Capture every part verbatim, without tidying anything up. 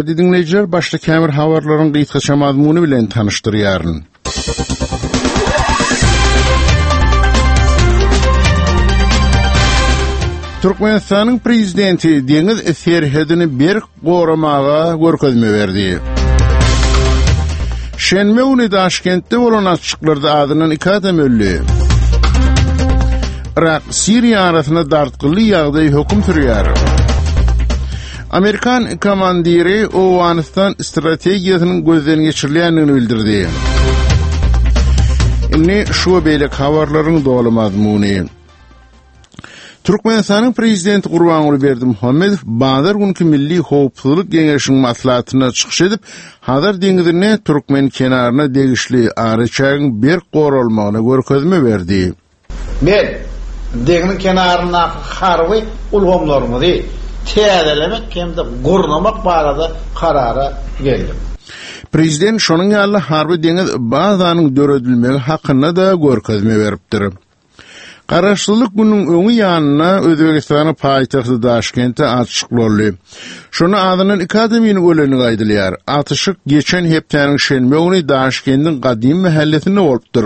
radi dinleyiciler, başta kämir habarlaryň gysgaça mazmuny bilen tanışdyrýaryn. Türkmenistanyň prezidenti deňiz serhedini berk goramaga görkezme berdi. Şenme günü Daşkentde bolan açyklarda adynyň iki adam öldü. Irak, Siriya arasında dartgıly ýagdaý hökm sürýär. Amerikan komandiri Owganistan strategiýasynyň gözden geçirilýändigini bildirdi. Indi şu beýlek habarlaryň dolu mazmuny. Türkmenistanyň prezidenti Gurbanuly Berdimuhammedow bazar günkü Milli Howpsuzlyk Geňeşiniň maslahatyna çykyş edip, Hazar deňizine Türkmen kenaryna degişli araçagyň bir goralmagyna görkezme berdi. Men deňiň kenaryna harby ulgamlarymyzy täzelemek hemde gurnamak barada karara geldim. Prezident şonuň ýaly harby deňiz bazanyň döredilmegi hakyna da görkezme beripdir. Garaşlylyk günüň öňü ýanyna Özbegistanyň paýtagty Daşkentde açyklandy. Şonu adynyň iki adamyny öleni gaýdylýar. Atyşyk geçen hepdeniň şenme günü Daşkentdiň gadim mahallesinde bolupdyr.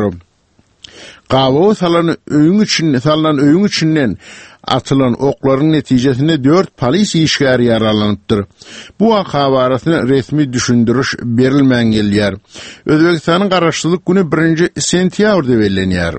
Gawa salan öýüň için salan öýüň içinden atylan oklaryň netijesinde dört polis işgäri yaralanypdyr. Bu waka barasynda resmi düşündiriş berilmän gelýär. Özbegistanyň garaşlylyk günü birinji sentýabrda bellenýär.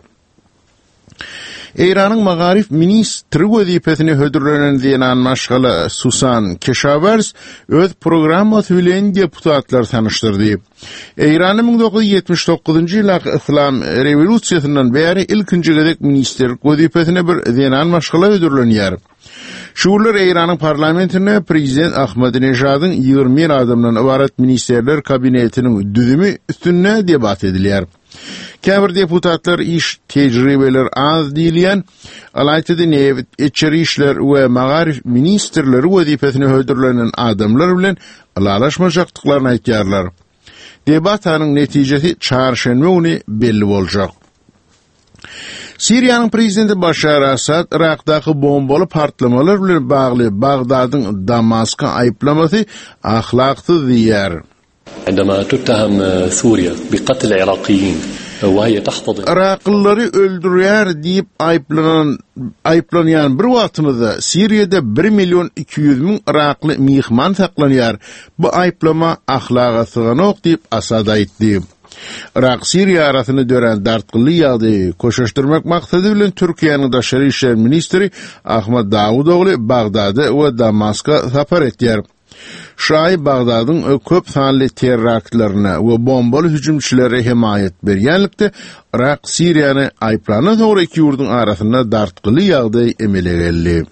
İran'ın Magarif Ministri wezipesine hödürlenen diýen maşgala Susan Keshavers öz programmasy bilen deputatlar tanıştyrdy. İran'ın bin dokuz yüz ýetmiş dokuzunji ýyly İslam rewolýusiýasyndan beri ilkinji gedek ministrlik wezipesine bir diýen maşgala hödürlenýär. Şuurlar İran'ın parlamentine Prezident Ahmadinejadyň ýygrimi adamdan ibaret ministerler kabinetiniň düzümi üstünde debat edilýär. Käbir deputatlar iş tecrübeler az diýilýän, alaytydy Nevit, Içeri işler we Magarif ministrleri wezipesine hödürlenen adamlar bilen alalaşmajakdyklaryny aýtýarlar. Debatanyň netijesi çarşenbe günü belli boljak. Siriýanyň prezidenti Başar Asad Irakdaky bombaly partlamalar bilen bagly Bagdadyň Damaska aýplamasy ahlaksyz diýär. عندما تتهم سوريا بقتل العراقيين وهي تحتضن Iraklıları öldürýär diýip aýplanan aýplanýan bir wagtymyzda Siriýede bir milyon iki yüz min Irakly mihman saklanýar. Bu aýplama ahlaka syganok diýip Asad aýtdy. Irak Siriýa arasyny dören dartgıly ýagdaýy koşuşdurmak maksady bilen Türkiýanyň daşary işler ministri Ahmad Davudogly Bagdady we Damaska sapar etýär. Şahy Bagdadyň köp sanly terroristlerine we bombaly hüjümçilere himayet berýänlikde Irak Siriýany aýplana dogry iki ýurduň arasynda dartgıly ýagdaý emele geldi.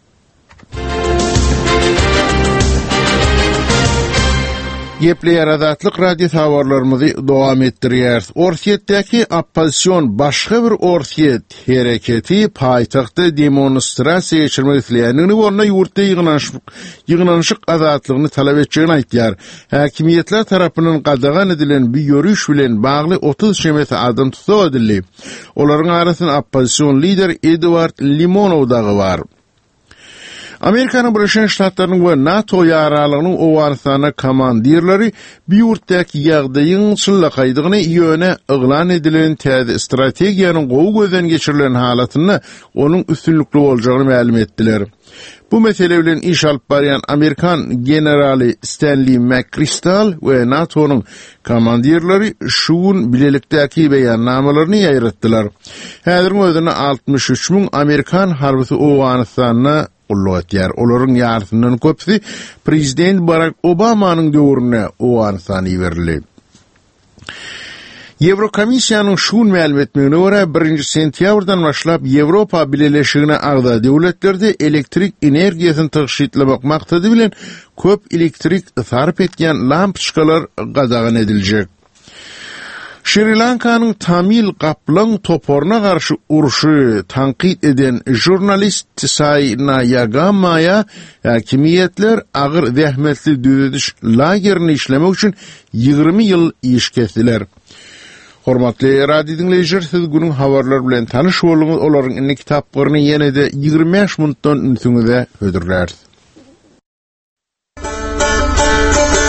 Gepli Azatlyk radio habarlarymyzy dowam etdirýär. Orsiýetdäki opposision başga bir orsiýet hereketi paýtagtda demonstrasiýa geçirmek isleýändigini bolna ýurtda ýygnanyşyk ýygnanyşyk azatlygyny talap etjegini aýtýar. Häkimiýetler tarapyndan gadagan edilen bir ýörüş bilen bagly otuz şemeti adam tutulýar edildi. Olaryň arasynda opposision lider Edward Limonow dagy bar. Amerikanyň Birleşen Ştatlarynyň we NATO ýaralygynyň Owganistana komandirleri bir ýurtdaky ýagdaýyň çyllakaýdygyny ýöne yglan edilen täze strategiýanyň gowy gözden geçirilen halatyny onuň üstünlikli boljagyny ma'lum etdiler. Bu mesele bilen iş alyp barýan Amerikan generali Stanley McChrystal we NATO'nun komandirleri şuun bilelikdäki beýannamalaryny ýaýratdylar. Häzirki özüne altmış üç min Amerikan harbysy Owganistana ullatýar. Olaryň ýardymyndan köpsi Prezident Barack Obamanyň döwrüne Owganistana berildi. Eurokomisiýanyň şuun ma'lum etmegine görä birinji sentýabrdan başlap Ýewropa Birleşigine agda döwletlerde elektrik energiýasyny taşytlamak maksady bilen köp elektrik sarf etýän lampyçkalar gadagan ediljek. Sri Lankanyň Tamil Kaplan toporuna karşı uruşu tankit eden jurnalist Sayna Yagamaya hakimiyetler ağır zähmetli düzediş lagerini işlemek için ýygrimi ýyl iş kesdiler. Hormatly radio dinleýijiler, siz günüň habarlar bilen tanyş bolýaňyz, olaryň indi kitaplaryny ýene-de ýygrimi beş minutdan ünsüňizde hödürlär.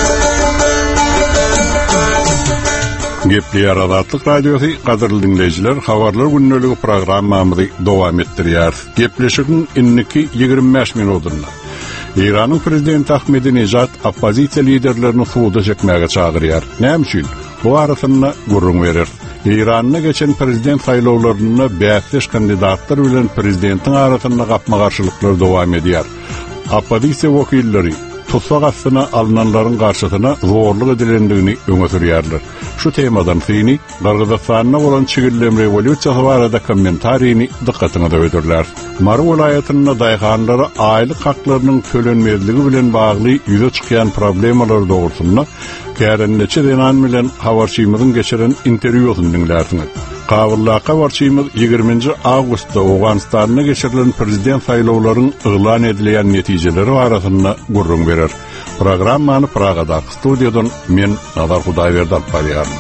Gepli Azatlyk Radiosu gaderly dinleyijiler, habarlar günneligi programmamyzy dowam etdirýär. Gepleşigiň inniki ýygrimi beş minutunda. İranyň prezidenti Ahmadinejad oppozisiýa liderlerini suwda çekmäge çagyrýar. Näme üçin? Bu arasyna gurrun berer. İran'na geçen prezident saýlawlaryna beş kandidatlar bilen prezidentin arasyna gapma garşylyklar dowam edýär. Oppozisiýa wekilleri tutsak aslına alınanların karşısına zorluk edilendiğini öňe sürýärler. Şu temadan syny Gargadastanna bolan çigillem revolýusiýasy barada kommentariýini dikkatyňe döwürler. Mary welaýatyna daýganlary aýlyk haklarynyň tölenmezligi bilen bagly ýüze çykýan problemler dogrusyna kärenleçe denan bilen habarçymyzyň geçiren interwýusyny dinlersiňiz. Kawullaka barçymyz ýygrimiňji awgustda Awganistanyna geçirilen prezident saýlawlarynyň ýylan edilen netijeleri arasyna gurrun berer. Programmany Pragada studiýadan men Nazar Hudaýberdi alyp barýar.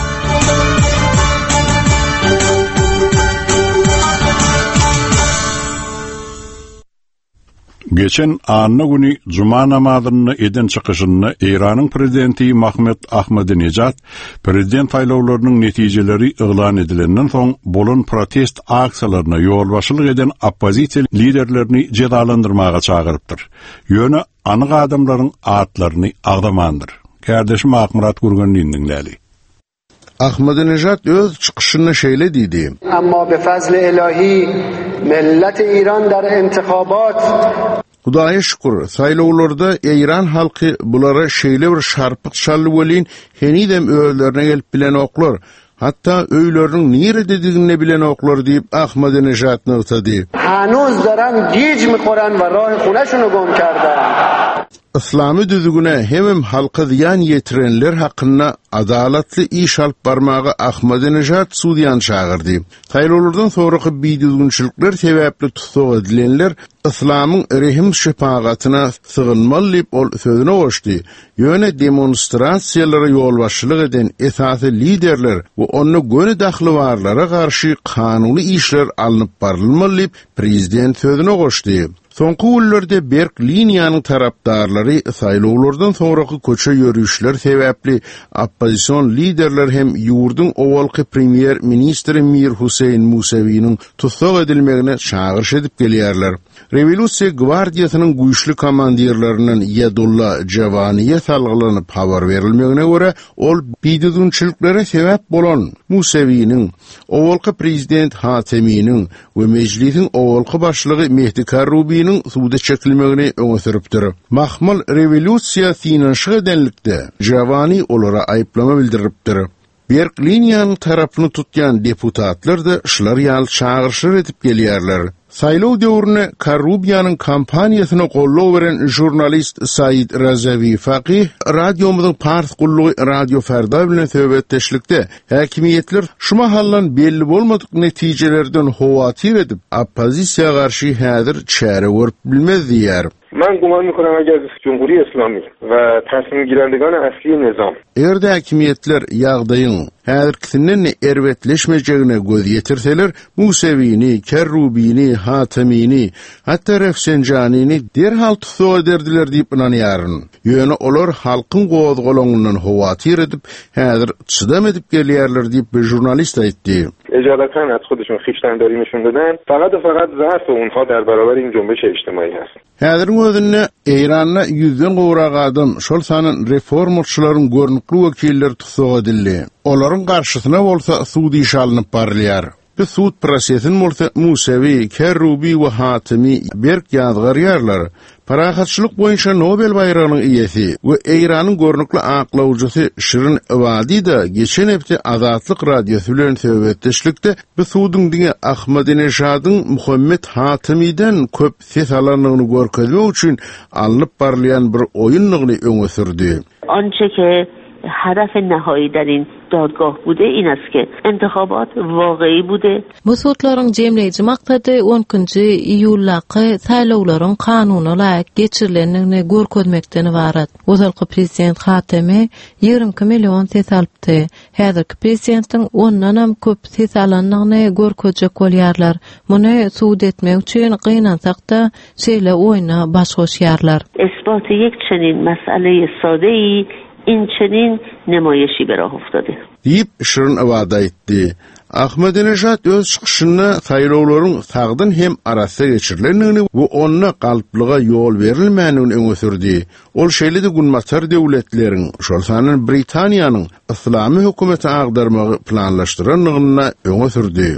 Geçen anna günü Cuma namazyny eden çykyşyny İranyň prezidenti Mahmud Ahmadinejad prezident saýlawlarynyň netijeleri ýylan edilenden soň bolan protest aksiýalaryna ýol başlyk eden oppozisiýa liderlerini cezalandyrmaga çagyrypdyr. Ýöne anyk adamlaryň atlaryny agdamandyr. Kardeşim Akmurat Gurganlyň dinläli. Ahmadinejad öz çıkışını şeýle diýdi. Amma bi fazli ilahi millet İran der intikabat Hudaýa şükür, saýlawlarda İran halky bulara şeýle bir şarpyk şally welin henidem öýlerine gelip bilen oklar. Hatta öýleriniň nirede diňine bilen oklar diýip Ahmadinejad nurtady. Hanuz daran giç miqoran we rah xunaşuny gom kardan. İslamy düzügüne hemem halka ziyan yetirenler hakkında adalatly iş alyp barmagy Ahmadinejad sudiýan çagyrdy. Saýlawlardan soňraky biýdüzgünçilikler sebäpli tutsak edilenler İslamyň rehim şefagatyna sığınmaly diýip ol sözüne goşdy. Ýöne demonstrasiýalary ýol başlyk eden esasy liderler we ony göni dahly barlara garşy kanuny işler alınıp barylmaly diýip prezident sözüne goşdy. Soňky günlerde berk liniýanyň tarapdarlary saýlawlardan soňraky köçe ýörüşler sebäpli oppozisiýon liderler hem ýurduň owalky premier ministri Mir Huseyn Musawiň tutsak edilmegine çağırış edip gelýärler. Revolýusiýa gwardiýasynyň güýçli komandirlerinden Yadullah Javaniýe salgylanyp habar berilmegine görä ol biýdüzgünçiliklere sebäp bolan Musawiň, owalky prezident Hatemiň we mejlisiň owalky başlygy Mehdi Karubiň suwda çekilmegini öňe sürüpdir. Mahmal revolýusiýa finanşy edenlikde Javani olara aýplama bildiripdir. Berk liniýanyň tarapyny tutýan deputatlar da şular ýaly çağırşyr edip gelýärler. Saýlaw döwrüne Karubiýanyň kampaniýasyna gollaw beren jurnalist Said Razavi Faqih radiomyzyň pars gullugy Radio Ferda bilen söhbetdeşlikde häkimiýetler şu mahallan belli bolmadyk netijelerden howatyr edip oppozisiýa garşy häzir çäre görüp bilmez diýär. من گمان میکنم اگر جمهوری اسلامی و تصمیم گیرندگان اصلی نظام Erde hakimiyetler ýagdaýyň häzirkisinden erwetleşmejegine göz ýetirseler, Musawiňi, Kerrubiňi, Hatemiňi, hatda Refsenjanyny derhal tutsak ederdiler diýip inanýaryn. Ýöne olar halkyň gozgolanyňdan howatyr edip, häzir çydam edip gelýärler diýip bir jurnalist aýtdy. اجالتاً از خودشون خویشتنداری نشون دادن فقط و فقط ضعف اونها در برابر این جنبش اجتماعی هست. Häzirň özünde Eýranda ýüzden gowrak adam şol sanyn reformçylaryň görnükli wekilleri tutsak edildi. Olaryň garşysyna bolsa suudi iş alınıp barylýar. Bu suud prosesini bolsa Musawi, Kerrubi we Hatemi berk ýazgarýarlar. Parahatçylyk boýunça Nobel bayragynyň iýesi we Eýranyň görnükli aklawjysy Şirin Ebadi da geçen hepde Azatlyk radiosu bilen söhbetdeşlikde bu suudyň diňe Ahmadinejad'yň Muhammed Hatemi'den köp ses alanyny görkezmek üçin alınıp barylýan bir oýunlygyny öňe sürdi. آنچه که هدف نهایی در این دادگاه بوده این است که انتخابات واقعی بوده. Bu sutlaryň jemleýiji maksady on ikinji iýullaky saýlawlaryň kanuny laýyk geçirilenini görkezmekden ibaret. Ozalky prezident Hatemi ýygrimi million ses alypdy. Häzirki prezidentiň ondan hem köp ses alanyny görkezjek bolýarlar. Muny suud etmek üçin gynansak-da şeýle oýna baş goşýarlar. اثبات یک چنین مسئله ساده‌ای این چنین نمایشی به راه افتاده deyip Şirin avada etdi. Ahmadinejad öz çıkışını saylawlaryň sagdyn hem arasy geçirilenini we onna galplyga ýol berilmänini öňe sürdi. Ol şeýle-de günmaçar döwletleriň, şol sanyň Britaniýanyň islamy hökümeti agdarmagy planlaşdyranyny öňe sürdi.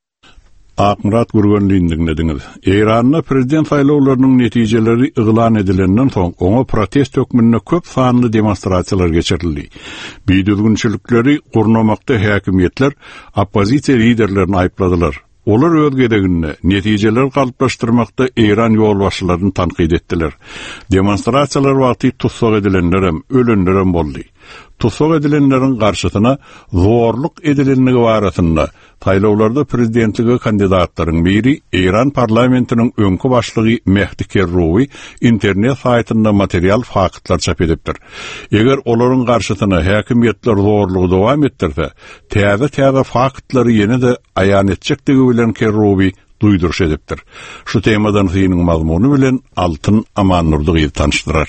Akmurat gurgunlygyny Eýranda prezident saýlawlarynyň netijeleri yglan edilenden soň oňa protest hökmünde köp sanly demonstrasiýalar geçirildi. Biýdüzgünçilikleri gurnamakda häkimetler oppozisiýa liderlerini aýpladylar. Olar öz gedeginde netijeler galyplaşdyrmakda Eýran ýolbaşçylaryny tanqid etdiler. Demonstrasiýalar wagty tutsak edilenler hem ölenler hem boldy. Tutsak edilenlerin garşysyna zorluk edilenligi barasynda saýlawlarda prezidentlige kandidatlaryň biri Eýran parlamentiniň öňkü başlygy Mehdi Kerrowi internet saýtynda material faktlar çap edipdir. Eger olaryň garşysyna häkimetler zorlugy dowam etdirse, täze-täze faktlary ýene-de aýan etjekdigi bilen Kerrowi duýduruş edipdir. Şu temadan hynyň mazmuny bilen Altyn Amannurdy tanışdyrar.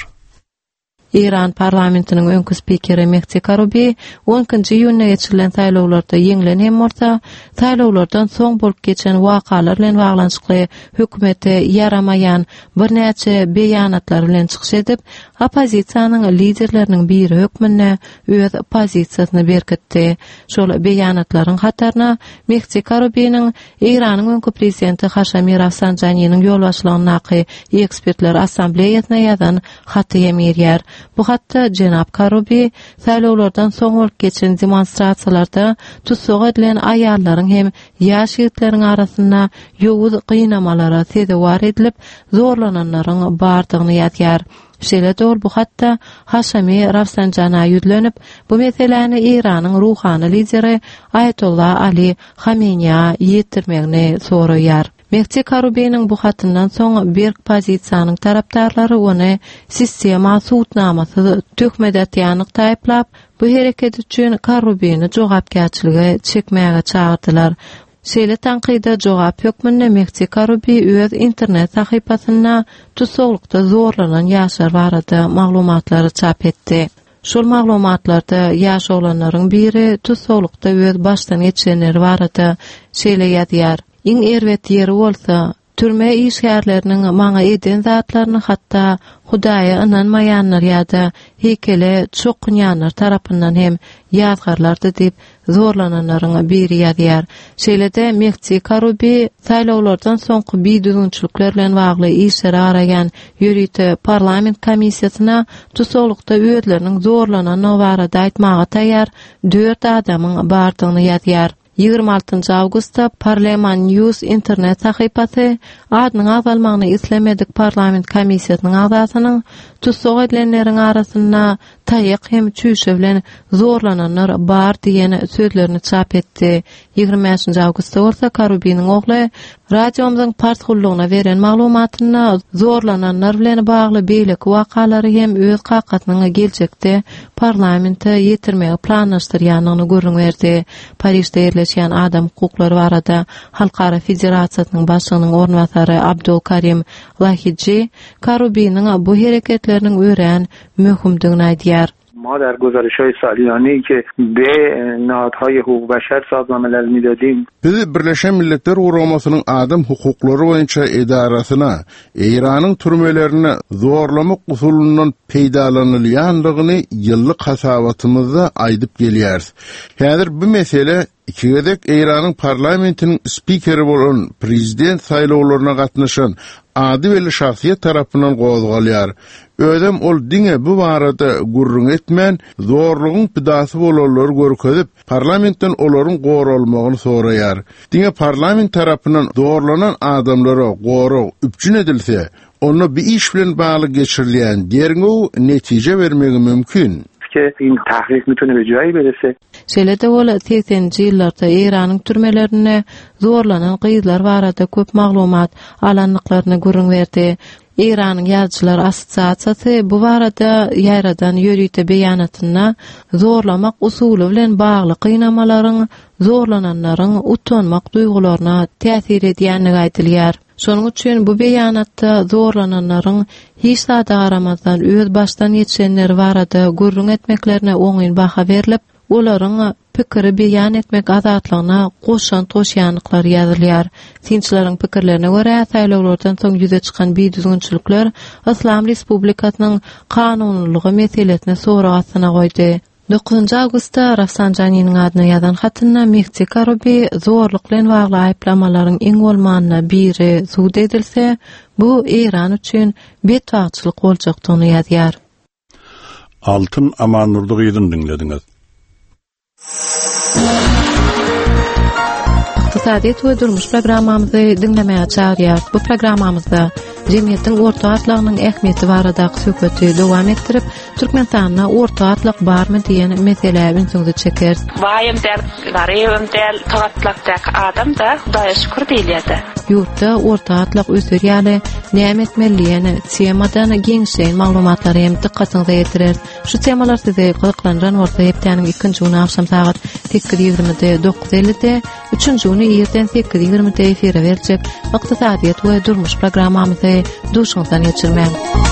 İran parlamentinin öňkü spikeri Mehdi Kerrowi onuncu ýylyna geçirilen saýlawlarda ýeňilen hem orta saýlawlardan soň bolup geçen wakalar bilen baglanşykly hökümete yaramayan bir näçe beýanatlar bilen çykyş edip, opozisiýanyň liderleriniň biri hökmüne öz pozisiýasyny berkitdi. Şol beýanatlaryň hataryna Mehdi Kerrowiň Eýranyň öňkü prezidenti Haşamy Rafsanjanynyň ýolbaşçylygyny ekspertler assambleýasyna ýazan haty ýerýär. Bu hatta Cenab Kerrowi saýlawlardan soň bolup geçen demonstrasiýalarda tutsak edilen aýallaryň hem ýaş ýigitlerin arasynda ýowuz gynamalara sebäp edilip zorlananlaryň bardygyny ýatýar. Şeýle ol bu hatta Haşamy Rafsanjana ýüzlenip bu meseleni Eýranyň ruhany lideri Ayatollah Ali Khamenei ýetirmegini soraýar. Mehdi Kerrowiň bu hatyndan soň bir pozisiýanyň tarapdarlary ony sistema suwtnamasy tökmedatýanyk taýplap, bu hereket üçin Kerrowiň jogapkärçiligi çekmäge çağırdylar. Şeýle tanqida jogap hökmünde Mehdi Kerrowi öz internet sahypasynda tutsaklykda zorlanan ýaşlar barada maglumatlary çap etdi. Şol maglumatlarda ýaş olanlaryň biri tutsaklykda öz başdan geçenleri barada şeýle ýazýar. İň erwet ýeri bolsa, türme işgärleriniň maňa eden zatlaryny hatda Hudaýa inanmaýanlar ýa-da hekele çoqunýanlar tarapyndan hem ýazgarlardy diýip zorlananlaryň biri ýazýar. Şeýle-de Mehdi Kerrowi saýlawlardan soňky biýdüzgünçilikler bilen bagly işlere araýan ýürüýte parlament komissiýasyna tutsaklykda özleriniň zorlanany barada aýtmaga taýýar dört adamyň bardygyny ýazýar. ýygrima altyncı awgustda Parliament News internet sahypasy adynyň azalmagyny islemedik parlament komissiýasynyň agasynyň tutsak edilenleriň arasynda taýyk hem çüýşe bilen zorlananlar bar diýen sözlerini çap etdi. ýygrima beşinji awgustda bolsa Kerrowiň ogly radiomyzyň partgullygyna beren maglumatyna zorlananlar bilen bagly beýlik wakalary hem öz hakatynyň geljekde parlamente ýetirmegi planlaşdyrýanyny görüňberdi. Parisde ýerleşýän adam hukuklary barada Halkara Federasiýasynyň başlygynyň ornwasary Abdulkarim Lahiji Kerrowiň bu hereketleriň ören möhümdigini aýdýar. ما در گزارش‌های سالیانه‌ای که به نهادهای حقوق بشر سازمان ملل میدادیم biz Birleşen Milletler Guramasynyň adam hukuklary boýunça edarasyna Eýranyň türmelerini zorlamak usulundan peýdalanylýanlygyny ýyllyk hasabatymyzda aýdyp gelýäris. Häzir bu mesele ikigedek Eýranyň parlamentiniň spikeri bolan prezident saýlawlaryna gatnaşan ady we şahsiýet tarapyndan gozgalýar. Ödem ol diňe bu barada gurrun etmän zorlugyň pidasy bolanlar görkezip parlamentden olaryň goralmagyny soraýar. Diňe parlament tarapyndan zorlanan adamlara goro üpjün edilse, onu bir iş bilen bagly geçirilýän derňew netije bermegi mümkin. که این تحقیق میتونه به جایی برسه. Şeýle-de ol seksenji ýyllarda Eýranyň türmelerine zorlanan gyzlar barada köp maglumat alanlyklaryny görüňberdi. İran'ın Yazıcılar Assosiasiyasy bu barada ýaradan ýörüýte beýanatyna zorlamak usuly bilen bagly kynamalaryň zorlananlaryň utanmak duýgularyna täsir edýänligi aýdylýar. Şonuň üçin bu beýanatda zorlananlaryň hiç sada garamazdan öz başdan geçenleri barada gurrun etmeklerine oňyn baha berilip, olaryň pikiri beýan etmek azatlygyna goşan toşýanlyklar ýazylýar. Tinçleriň pikirlerine görä, saýlawlardan soň ýüze çykan biýdüzgünçilikler Islam Respublikasynyň kanunlygy meselesine soragy astyna goýdy. dokuzunçy awgustda Rafsanjanynyň adyna ýazan hatyna Meksika ruby zorluk bilen bagly aýplamalaryň iň bolmanyna biri suwd edilse, bu İran üçin betwagçylyk boljakdygyny ýazýar. Altın amanurdyk ýygyny dinlediňiz. İqtisadiýet we durmuş programmamyzy dinlemäge çagyrýar. Bu programmamyzda jemgyýetiň orta atlygynyň ähmiýeti baradaky söhbeti dowam etdirip, Türkmenistanda orta atlyk barmy diýen mesele ünsüňde çekeriz. Waýym der, garym der, tagatlaktaki adam da Hudaýa şükür diýilýärdi. Ýurtda orta atlyk ösürýäli, näme etmeliligini temadan geňşeň maglumatlary hem dikkatiňize ýetirer. Şu temalar size gyzyklanýan bolsa, hepdeniň ikinji güni akşam saat sekiz ýigrimide dokuz ellide, üçünji güni ýerden sekiz ýigrimide efire berijek. Iqtisadiýet we durmuş programmamyzy duşuňdan geçirmän.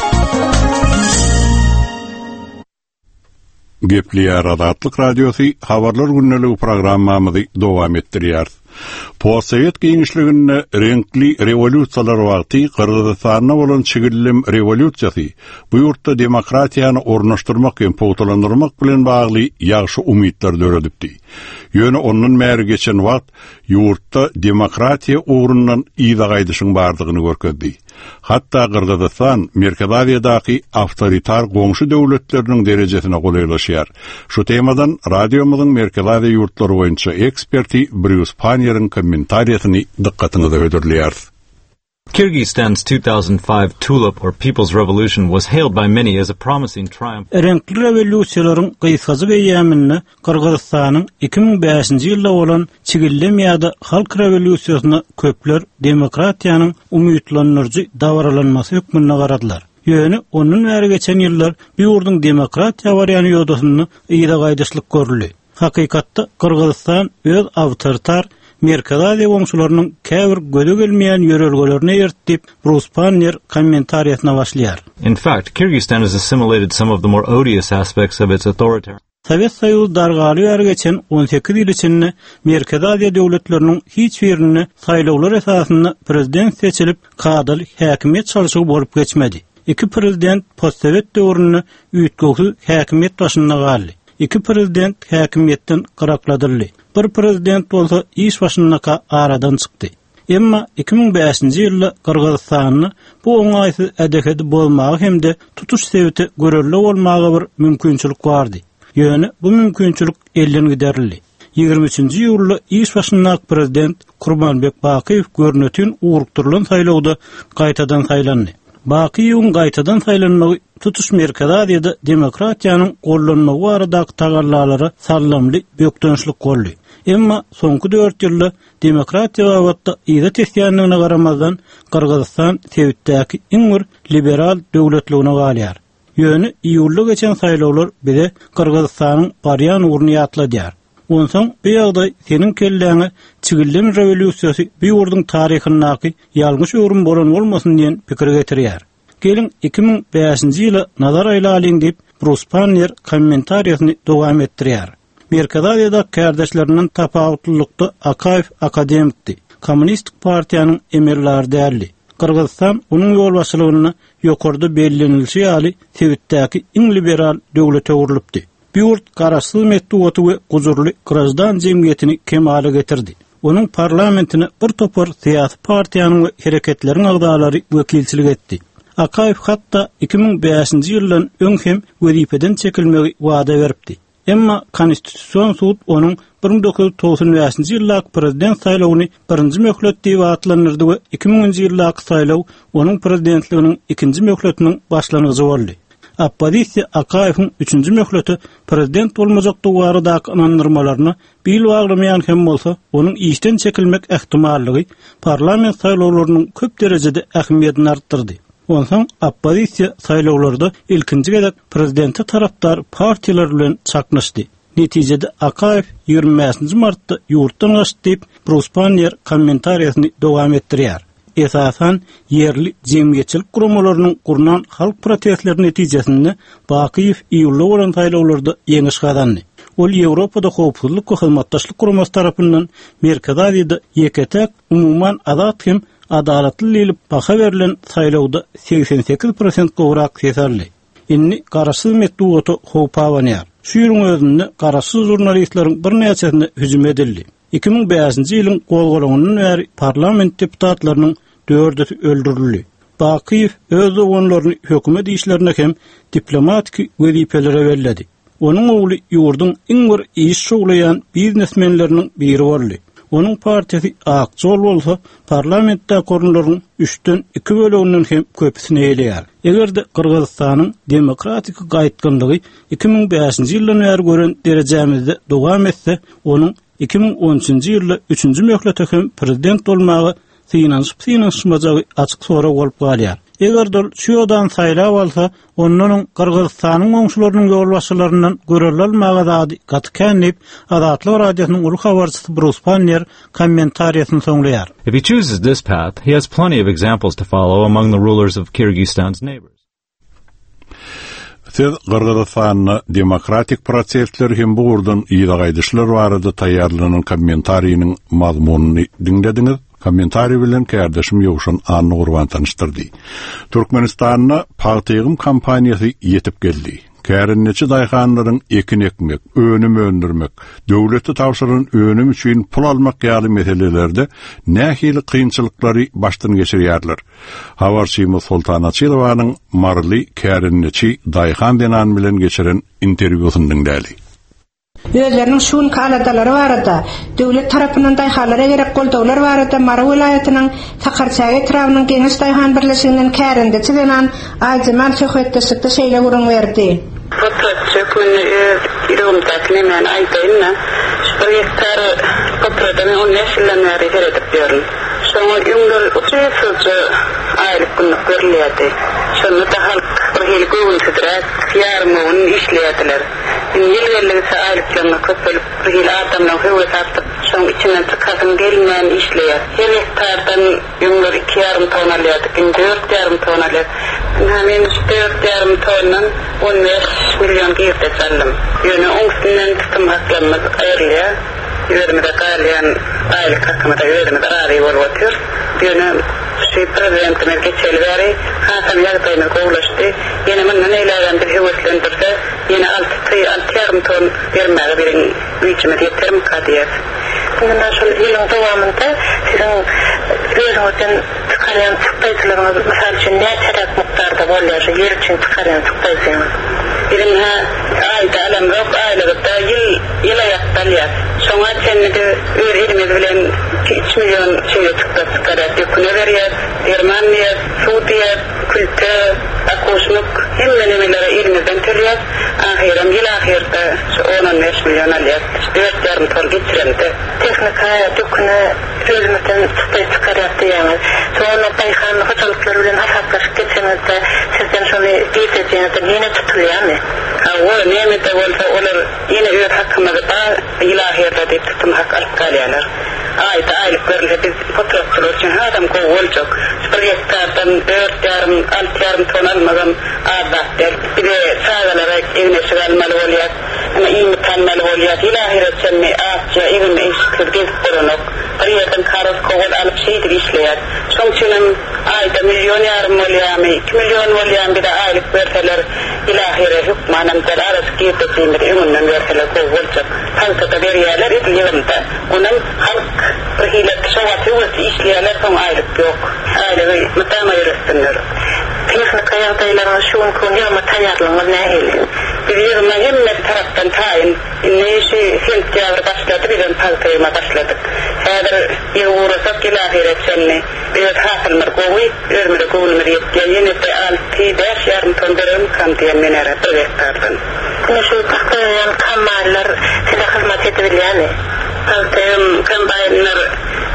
Gepliýär Azatlyk Radiosu habarlar günneligi programmamyzy dowam etdirýär. Postsovet giňişliginde renkli rewolýusiýalar wagty Kyrgyzstanda bolan çigillim rewolýusiýasy bu ýurtda demokratiýany ornaşdyrmak we pogtalandyrmak bilen bagly ýagşy umytlar döredipdi. Ýöne onuň märi geçen wagt ýurtda demokratiýa ugrundan ýyda gaýdyşyň bardygyny görkezdi. Hatta Kırgızistan Merkezaziýadaky awtoritar goňşy döwletleriniň derejesine goýulaşýar. Şu temadan radiomyzyň Merkezaziýa ýurtlary boýunça eksperti Bruce Panier'in kommentariýasyny dikkatiňize ödürlýär. Kyrgyzstan's two thousand five Tulip or People's Revolution was hailed by many as a promising triumph. Renkli rewolýusiýalaryň gysgazy beýanmyny Kyrgyzstanyň iki ming beşinji ýylda bolan çigillim ýa-da halk rewolýusiýasyna köpler demokratiýanyň umytlanyrjy dawralanmasy hükmüne garadylar. Ýöne onuň bäri geçen ýyllar bu ýurdun demokratiýa barýany ýoldasyny ýyda gaýdyşlyk görüldi. Hakykatda Kyrgyzstan öz awtoritar Merkezaziýa goňşularynyň käbir göze gelmeýän ýörelgelerini ýertip, Bruce Panier kommentariýasyna başlaýar. In fact, Kyrgyzstan has assimilated some of the more odious aspects of its authoritarian. Sovet Soýuzy dargaly ýaly geçen on sekiz ýyl içinde Merkezaziýa döwletleriniň hiç birini saýlawlar esasynda prezident seçilip kadal häkimiýet çalyşygy bolup geçmedi. Iki prezident postsovet döwrüne üýtgüsiz häkimiýet başynda galdy. İki prezident häkimiýetden gyrakladyldy. Bir prezident bolsa iş başynda aradan çykdy. Emma iki ming beşinji ýylda Kyrgyzstanyň bu oňaýsy edekedi bolmagy hemde tutuş sebäbi görelli bolmagy bir mümkinçilik bardy. Ýöne bu mümkinçilik elden giderildi. ýygrimi üçinji ýylda iş başynda prezident Kurmanbek Bakiýew görnetini urukturulan saýlawda gaýtadan saýlandy. Bakiýewiň gaýtadan saýlanmagy tutuş Merkezaziýada demokratiýanyň gollanmagy baradaky tagallalary sallamly bökdönçlik boldy. Emma soňky dört ýylda demokratiýa wagtda ýa-da tesýänligine garamazdan Kyrgyzstan sebäpdäki iň bir liberal döwletligine galýar. Ýöne iýulda geçen saýlawlar bize Kyrgyzstanyň barýan urny ýatladýar. Onsoň bu ýagdaý seniň kelläňe çigillim rewolýusiýasy bu ýurdun taryhyndaky ýalňyş öwrüm bolan bolmasyn diýen pikir getirýär. Gelin iki ming beşinji ýyla nazar aýlalyň diýip Bruce Panier kommentariýasyny dowam etdirýär. Merkezaziýada kardeşlerinden tapawutlykda Akaýew akademikdi. Kommunistik partiýanyň emirleri däldi. Kyrgyzstan onuň ýolbaşçylygyna ýokarda bellenilşi ýaly sebäpdäki iň liberal döwlete urulypdy. Bu ýurt garaşsyz metduwaty we guzurly grajdan jemgyýetini kemale getirdi. Onuň parlamentine bir topar syýasy partiýanyň we hereketleriň agdalary wekilçilik etdi. Akaýew hatda iki ming beşinji ýyldan öň hem wezipeden çekilmegi wada beripdi. Emma Konstitusiýon sud onuň bir ming dokuz ýuz togson beşinji ýyllaky prezident saýlawyny birinji möhlet diýip atlandyrdy we iki minginji ýyllaky saýlaw onuň prezidentliginiň ikinji möhletiniň başlanyjy boldy. Oppozisiýa Akaýewiň üçünji möhleti prezident bolmajak baradaky inandyrmalaryny bil baglamaýan hem bolsa, onuň işden çekilmek ähtimalligi parlament saýlawlarynyň köp derejede ähmiýetini artdyrdy. Ondan oppozisiya saylawlarda ilkinji gedek prezidenti tarapdar partiýalar bilen çaknaşdy. Netijede Akayev ýygrimi beşinji martda ýurtdan gaçdy diýip Bruce Banner kommentariýasyny dowam etdirýär. Esasan yerli jemgyýetçilik gurumlarynyň gurnan halk protestleri netijesinde Bakiyev iýulda bolan saylawlarda ýeňiş gazandy. Ol Ýewropada howpsuzlyk we hyzmatdaşlyk guramasy tarapyndan Merkez Aziýada ýeketek umumyň azat hem adalatly diýilip baha berilen saylawda seksen sekiz prosent gowrak seserli. Inni garaşsyz metduwaty howpawanýar. Şu ýylyň özünde garaşsyz jurnalistleriň bir näçesine hüjüm edildi. iki bin beşinji ýylyň golgolanynyň bäri parlament deputatlarynyň dördüsi öldürildi. Bakiyev öz oğlanlaryny hökümet işlerine hem diplomatik wezipelere berledi. Onun oğlu ýurdun iň bir iş şoglayan biznesmenleriniň biri boldy. Onun partiyasi Akjol bolsa parlamentde korunlaryň üçten iki böleginden hem köpüsini eýleýär. Egerde Kyrgyzstanyň demokratik gaýtgynlygy iki bin beşinji ýyldan bäri gören derejemizde dowam etse, onun iki bin on üçinji ýylda üçünji möhletde hem prezident bolmagy synansy-synansmajagy açyk sora bolup galýar. Eger dol şu ýoldan saýlap alsa, onlaryň Kyrgyzstanyň goňşularynyň ýolbaşçylaryndan görelmeli zady gatykanyp Azatlyk radiosynyň uly habarçysy Bruce Banner kommentariýasyny soňlaýar. If he chooses this path, he has plenty of examples to follow among the rulers of Kyrgyzstan's neighbors. Siz Kyrgyzstanyň demokratik prosesleri hem bu gurdan ýygaýdyşlar barada taýýarlanan kommentariýanyň mazmunyny dinlediňiz. Kommentari bilen kardeşim Ýowşan Anny Gurban tanıştırdy. Türkmenistanyna paýtygym kampaniýasy ýetip geldi. Kärinneçi daýhanlaryň ekin ekmek, önüm öndürmek, döwleti tawşyran önüm üçin pul almak ýaly meselelerde nähili kynçylyklary başdan geçirýärler. Habarçy Sultan Açylowanyň marly kärinneçi daýhan denan bilen geçiren interwýusyny dinlädi. Özlerinin şuun kaladalary barada, döwlet tarapyndan daýhalara gerek goldawlar barada Mara vilayatynyň Takarçaý etrawynyň Geňiş daýhan birleşiginiň kärinde çyganan Aýdyman söhbetdeşikde şeýle gurun berdi. Fotoçykyn ýerim taknym men aýtdyna, proýektar patradan on näşillenmäri geredip berdi. Şoňa ýyňlar uçuşy aýlyk günlük berilýärdi. Şonu da halk bir hili goýun tydrak ýarmyň işleýärdiler. Ýylgyrlygy aýlyklarna köpelip bir hili adamlaryň höwes artyp, şoň içinden çykasyn gelmän işleýär. Her hektardan ýyňlar iki ýarym ton alýardy, dört ýarym ton alýar. Hemen dört ýarym tondan on beş million girdi sallam. Ýöne oňsynyň tutym haklarymyz aýrylýar. Ýöne de galýan aýlyk hakymda ýöne de rady bolup otur. Ýöne şu prezidentime geçelbäri hatam ýagdaýyny gowlaşdy. Ýene menden eýlägen bir heweslendirdi. Ýene altı ýarym ton bermäge bilen üýtüme ýeterim kadiýet. Bunda şol ýylyň dowamında siziň özüňizden çykaran çykdaýçylaryňyz mysal üçin näçe miktarda bolýar, ýer üçin çykaran çykdaýçylaryň. Bilimha aýda alam yok, aýlygda ýyl ýylaýakdalýar. Şoňa çennide ör ilimiz bilen üç milyon şeýle çykdaýçylar ýokuna berýär. Germaniýa, Suudiýa, Kültü, Akuşmuk, hemme nimelere ilimizden türýär. Ahiram ýyl ahirde on beş milyon alýar. dört ýarym ton geçirendi. Teknika ýokuna özümizden çykdaýçylar ýaňyz. Sonra daýhan hoçalyklary bilen hasaplaşyp geçenizde sizden şonu diýetjekdim, ýene tutulýarmy? Hawa näme de bolsa olar ýene ýer hakymyzda ilahiyata diýip tutum hak alyp galýarlar. Aýta aýlyk berilýär, biz fotoğrafçylar üçin adam gowy boljak. Proýektardan dört ýarym, altı ýarym ton almagan adatlar, bir de sagalara evine çygalmaly bolýar. Ama iyi tanmaly bolýar. Ilahiretçemi aýtja evine işler gezip bolanok. Bir ýerden karas kowal alyp şeýdir işleýär. Şoň üçin aýda milyon ýarym bolýarmy, iki milyon bolýarmy bir de aýlyk berseler ilahire hukmanam dalarat giýip bir öňünden berseler gowy boljak. Halka berýärler ýylynda. Onuň halk bir hile şoňa töwüs işleýärler, soň aýlyk ýok. Aýlygy mutama ýörestinler. Teknika ýagdaýlaryň şuň konuýa taýýarlygyny nähili. Bir ýerme hemme tarapdan taýyn, näşe sentýabr başlady, bilen paltaýma başladyk. Häzir ýewurasak ilahiretçeni, bir hasylmyr gowy, örmüde gowulmyr ýetdi, ýene de altı beş ýarym ton berim kam diýen menere proýektardan. Bunu şu taýyan kamallar size hyzmat edip bilýärmi? Paltaýym kambaýlar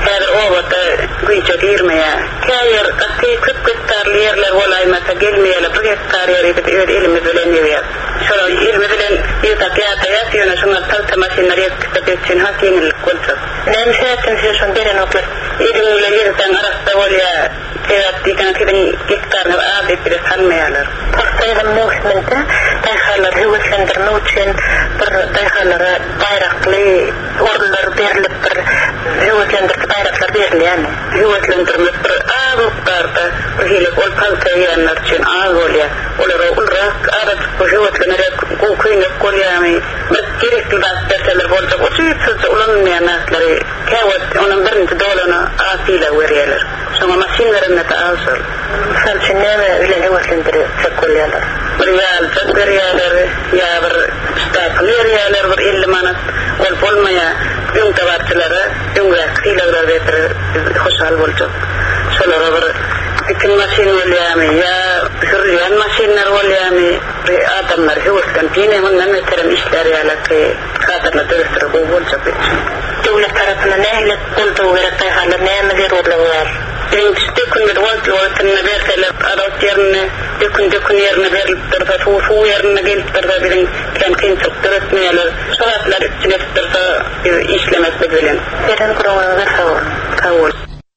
Kader ovata güýçe girmeye. Käýer gatty köp gösterli ýerler bolaýmasa gelmeýärler. Bir hektar ýeri de elimi bilen ýer. Şol elimi bilen ýetak ýata ýatyna şoňa talta maşinleri ýetip etsin hakimlik bolsa. Nämşätin şeşon beren oklar. Elimi ýerden arasda bolýar. Teýatdy kan kirin hektarny aýdy bir salmaýarlar. Pastaýdan mowsumda daýhalar höwetlendirme üçin bir daýhalara baýrakly ordular berilip bir höwetlendirme bayraklar berilýär. Höwetlendirme bir ağlıklarda hili ol paltaýanlar üçin ağ bolýar. Olar ulrak arat höwetlenere goýup golýamy. Bir gerekli basberler bolsa, o süýtse ulanmaýan naslary käwet onuň birinji dolany asyla berýärler. Şoňa maşinlerine de alsal. Salçyn näme bilen höwetlendirip çekýärler. Bir ýal çekýärler, ýa bir staplerýärler bir elli manat. Ol bolmaýa ýün tabarçylary, ýün kilolar betir hoşal boljak. Şolara bir ikin maşin bolýarmy, ýa hürriýän maşinler bolýarmy, adamlar höwetlen pine mundan meterem işler ýalar ki, kadrla döwürtirip boljak. Döwlet tarapyndan näme boldygy gerek daýhalar näme berýärler? Birinçisi kunlar wagtly wagtyny berseler, arat ýerine, dökün dökün ýerine berilip dursa, suw ýerine gelip dursa bilen kem kynçylyk döretmeýärler. Şoňatlar içine dursa işlemek bilen. Beren gurulmagy sawol. Sawol.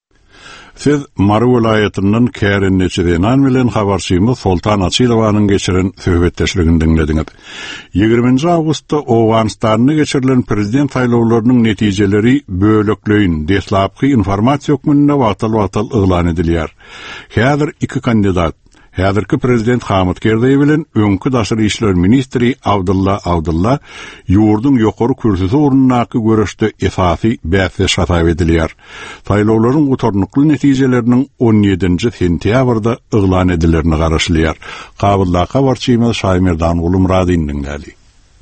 Siz Mary welaýatynyň Kären Neçedenan bilen habarçymyz Sultan Açylowanyň geçiren söhbetdeşligini dinlediňiz. ýygrimiňji awgustda Owganistanyň geçirilen prezident saýlawlarynyň netijeleri bölekleýin deslapky informasiýa hökmünde watal-watal yglan edilýär. Häzir iki kandidat Häzirki prezident Hamid Karzai bilen öňkü daşary işler ministri Abdulla Abdulla ýurdun ýokary kürsüsi ornunaky görüşde esasy bäse şataw edilýär. Saýlawlaryň utarnykly netijeleriniň on ýedinji sentýabrda yglan edilerini garaşlýar. Kabulda habarçymyz Şaýmerdan Ulumradyn dinlädi.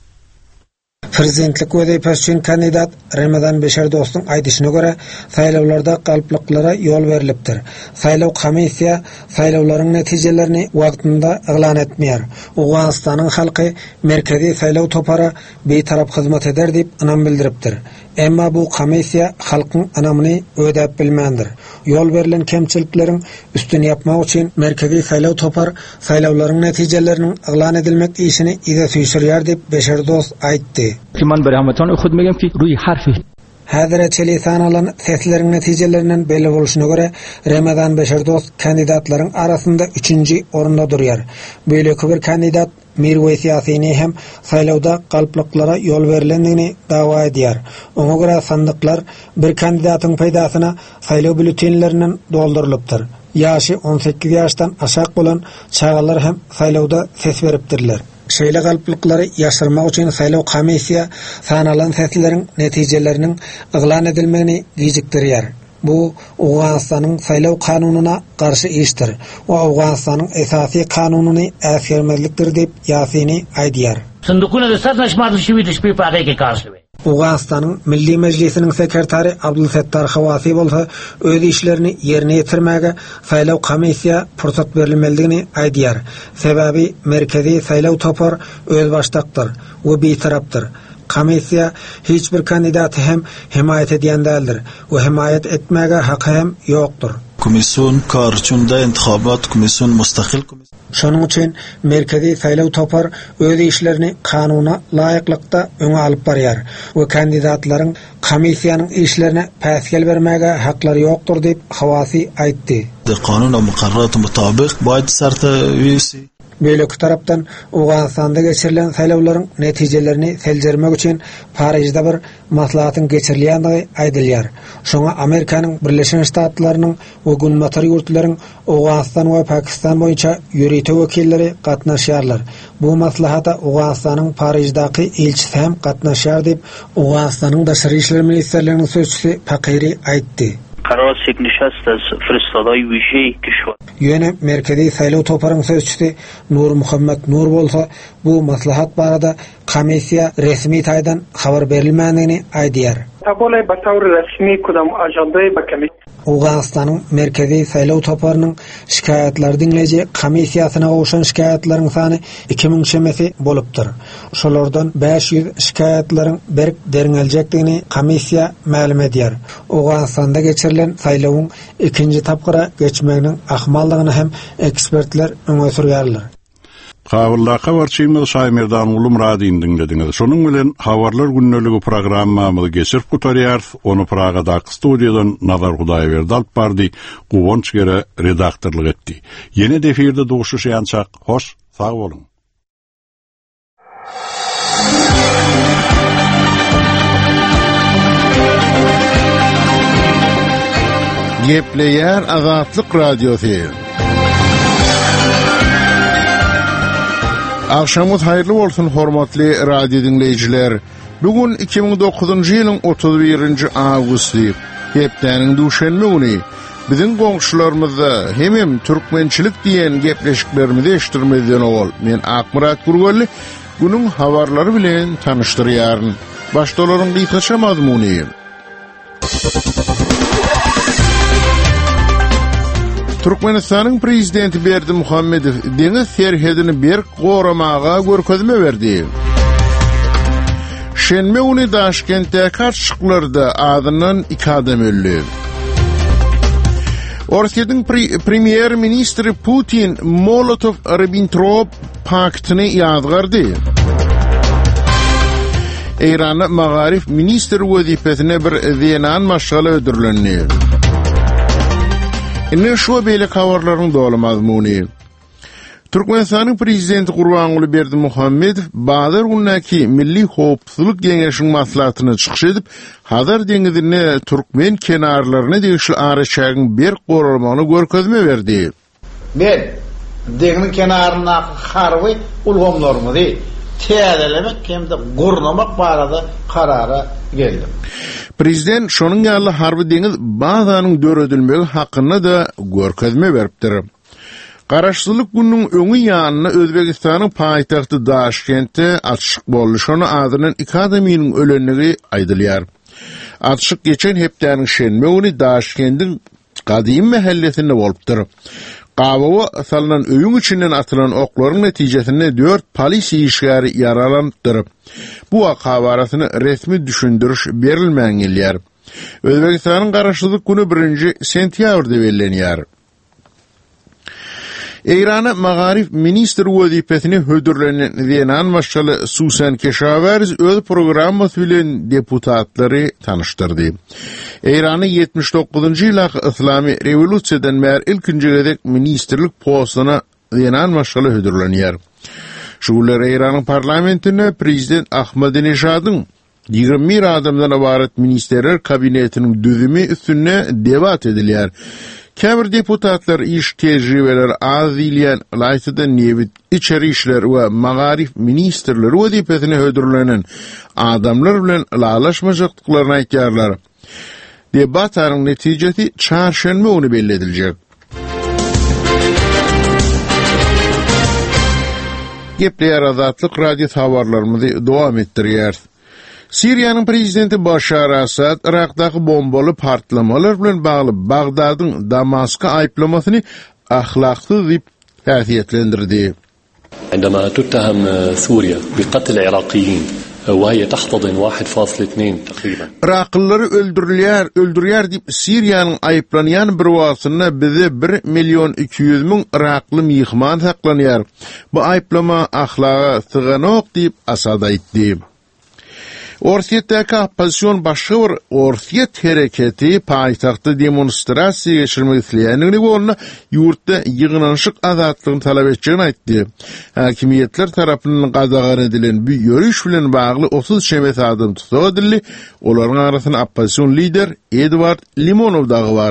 Prezidentlik wezifesi üçin kandidat Ramazan Beşerdostyň aýdyşyna görä, saýlawlarda galplyklara ýol berilipdir. Saýlaw komissiýa saýlawlaryň netijelerini wagtynda eglan etmeýär. Owganistanyň halky merkezi saýlaw topara beýtarap hyzmat eder diýip ynam bildiripdir. Emma bu komissiýa halkyň anamyny ödäp bilmändir. Ýol berilen kemçilikleriň üstüni ýapmak üçin merkezi saýlaw topar saýlawlaryň netijeleriniň eglan edilmek işini ýa süýşürýär diýip Beşerdost aýtdy. من برهمتان خود میگم که روی حرفی Häzirä çeli sanalan sesleriň netijelerinden belli boluşyna görä Ramazan Beşerdost kandidatlaryň arasynda üçinji orunda durýar. Beýleki bir kandidat Mirweis Ýasyny hem saýlawda galplyklara ýol berilendigini dawa edýär. Oňa görä sandyklar bir kandidatyň peýdasyna saýlaw bültenlerinden doldurylypdyr. Ýaşy on sekiz ýaşdan aşak bolan çagalar hem saýlawda ses beripdirler. Şeýle galplyklary ýaşyrmak üçin saýlaw komissiýa sanalan sesleriň netijeleriniň eglan edilmegini gijikdirýär. Bu Owganistanyň saýlaw kanunyna garşy işdir. O Owganistanyň esasy kanunyny äsgermezlikdir diýip Ýasyny aýdýar. Sındıkuna da satnaşmadyk şübüdüş bir paýga karşı. Owganistanyň Milli Mejlisiniň sekretary Abdulfettar Hawasy bolsa öz işlerini ýerine ýetirmäge saýlaw komissiýa pursat berilmeligini aýdýar. Sebebi merkezi saýlaw topar öz başdakdyr we beýtarapdyr. Komissiýa hiç bir kandidaty hem himayet edýän däldir we himayet etmäge haky hem ýokdur. Komisyon karşında intihabat komisyon müstakil komisyon. Şonuň üçin merkezi saýlaw topar öz işlerini kanuna laýyklykda öňe alyp barýar we kandidatlaryň komissiýanyň işlerine päsgel bermäge haklary ýokdur diýip Hawasy aýtdy. Kanun we mukarraraty mutabyk baýdy sarta üýesi. Beýleki tarapdan Owganistanda geçirilen saýlawlaryň netijelerini seljermek üçin Paryjda bir maslahatyň geçirilýändigi aýdylýar. Şoňa Amerikanyň Birleşen Ştatlarynyň we gönmetar ýurtlaryň Owganistan we Pakistan boýunça ýürüýte wekilleri gatnaşýarlar. Bu maslahata Owganistanyň Paryjdaky elçisi hem gatnaşýar diýip Owganistanyň daşary işler ministrliginiň sözçüsi Pakyry aýtdy. قرار است یک نشست از فرستادای ویژه‌ای کشور. Yöne merkezi saýlaw toparyň sözçüsi Nur Muhammed Nur bolsa bu maslahat barada komissiýa resmi taýdan habar berilmändigini aýdýar. tabole batavr resmi kudam ajandayı bakami. Awganistan'ın merkezi saylao toparının şikayetler dinleyici komissiyasına oğuşan şikayetlerin sani iki ming şemesi bolupdur. Şolardan beş yüz şikayetlerin berk deringeljekdigini komissiya ma'lum edýär. Awganistanda geçirilen saylawın ikinci tapgyra geçmeginin ahmallygyny hem ekspertler öňe sürýärler. Havarlaka barçymyz Şaymerdan ulum radiyyn dinlediňiz. Şonuň bilen Hawarlar günnöligi programmamyzy geçirip gutarýar. Onu Pragada studiýadan Nazar Hudaýberdi alyp bardy. Gowunç gere redaktorlyk etdi. Ýene deferde doguşýançak. Hoş, sag bolun. Gepleýär Azatlyk radiosy. Akşamyz haýyrly bolsun hormatly radio dinleýijiler. Bugün iki ming dokuzunçy ýylyň otuz birinji awgusty, hepdeniň duşanma güni. Biziň goňşularymyzda hemem türkmençilik diýen gepleşiklerimizi eşdirmeden ol. Men Akmurat Gurgolly günüň habarlary bilen tanışdyrýaryn. Başdalaryň gysgaça mazmuny. Türkmenistanyň prezidenti Berdimuhammedow deňiz serhedini berk goramaga görkezme berdi. Şenme güni Daşkentde karşyklarda adynyň iki adam öldü. Orsiýanyň premier ministri Putin Molotov-Ribbentrop paktyny ýazgardy. Eýranyň magarif ministri wezipesine bir zenan maşgala ödürlendi. Inne şu beýle habarlaryň doly mazmuny. Türkmenistanyň prezidenti Gurbanguly Berdimuhammedow Badar günnäki Milli Howpsuzlyk Geňeşiniň maslahatyna çykyş edip, Hazar deňizine türkmen kenarlaryna degişli araçagyň bir goralmagyny görkezme berdi. Men deňiň kenaryna harwy ulgamlarymyzy täzelemek hemde gurnamak barada karara geldim. Prezident şonuň ýaly harby deňiz bazanyň döredilmegi hakyna da görkezme beripdir. Garaşsyzlyk günüň öňü ýanyna Özbegistanyň paýtagty Daşkentde açyk boldy. Şonu adynyň iki adamyň ölenligi aýdylýar. Açyk geçen hepdeniň şenme güni Daşkentdiň Gadyň mahallesinde bolupdyr. Gabawa salynan öýüň içinden atylan oklaryň netijesinde dört polis işgäri yaralandyr. Bu waka barasyny resmi düşündiriş berilmeýär. Özbegistanyň garaşsyzlyk güni birinji sentýabrda bellenýär. Eýranyň magarif ministri wezipesine hödürlenen Zenan Maşgaly Susan Keşawarz öz programmasy bilen deputatlary tanışdyrdy. Eýranyň yetmiş dokuzunçy ýylaky Islamy rewolusiýadan bäri ilkinji gezek ministrlik postyna Zenan Maşgaly hödürlenýär. Şular Eýranyň parlamentine prezident Ahmadinejad'yň ýygrimi bir adamdan ibaret ministerler kabinetiniň düzümi üstüne debat edilýär. Käbir deputatlar iş tejribeleri az diýilýän laýtyda Nevit içeri işler we magarif ministrleri wezipesine hödürlenen adamlar bilen lalaşmajaklyklaryny aýtýarlar. Debatlaryň netijesi çarşenme güni belli ediljek. Gepleýär Azatlyk radio habarlarymyzy dowam etdirýär. Siriýanyň prezidenti Bashar Asad Irakdaky bombaly partlamalar bilen bagly Bagdadyň Damaska aýplamasyny ahlaksyz diýip täsirlendirdi. عندما تتهم سوريا بقتل عراقيين وهي تحتضن واحد فاصلة اثنين تقريبا. Iraklyları öldürýär, öldürýär diýip Siriýanyň aýplanýan bir wasyna bize bir milyon iki yüz min Irakly mihman saklanýar. Bu aýplama ahlaga syganok diýip Asad aýtdy. Orsiýetdäki opposision başga bir Orsiýet hereketi paýtagtda demonstrasiýa geçirmek isleýändigini bolna ýurtda ýygnanyşyk azatlygyny talap etjegini aýtdy. Hakimiýetler tarapyndan gadagan edilen bu ýörüş bilen bagly otuz şemet adam tutuk edildi. Olaryň arasynda opposision lider Edward Limonov dagy bar.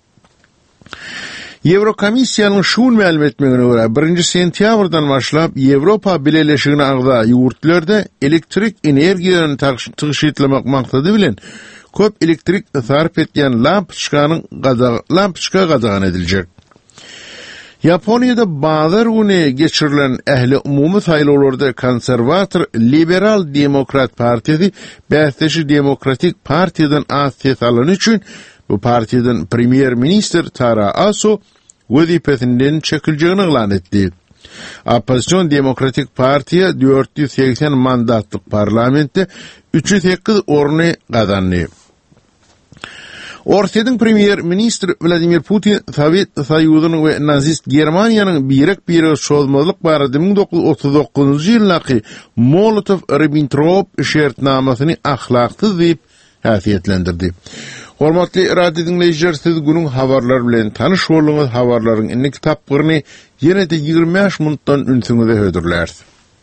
Eurokomissiýanyň şuun ma'lum etmegine görä birinji sentýabrdan başlap Ýewropa Birleşigine agza ýurtlarda elektrik energiýany tagyş etmek maksady bilen köp elektrik sarf etýän lampoçkanyň lampoçka gadagan ediljek. Yaponiyada bazar günü geçirilen ehli umumi saylawlarda konservator Liberal Demokrat Partiyası Bähteşi Demokratik Partiyadan asiyet alan üçün bu partiyadan Premier Minister Tara Aso wezipesinden çekileceğini ilan etdi. Opposition Demokratik Partiya dört yüz seksen mandatlık parlamentde üç yüz sekiz ornu kazandı. Ortadan Premier Minister Vladimir Putin Sovet Soýuzynyň we nazist Germaniýanyň birek birek şolmalyk barada bin dokuz yüz otuz dokuzunjy ýylaky Molotov-Ribbentrop şertnamasyny ahlaksyz diýip häsiýetlendirdi. Hormatly radio dinleýijiler, siz günüň habarlary bilen tanyş bolýaňyz. Habarlaryň indi kitapgyny ýene-de ýygrimi beş minutdan ünsüňizde hödürlersiz.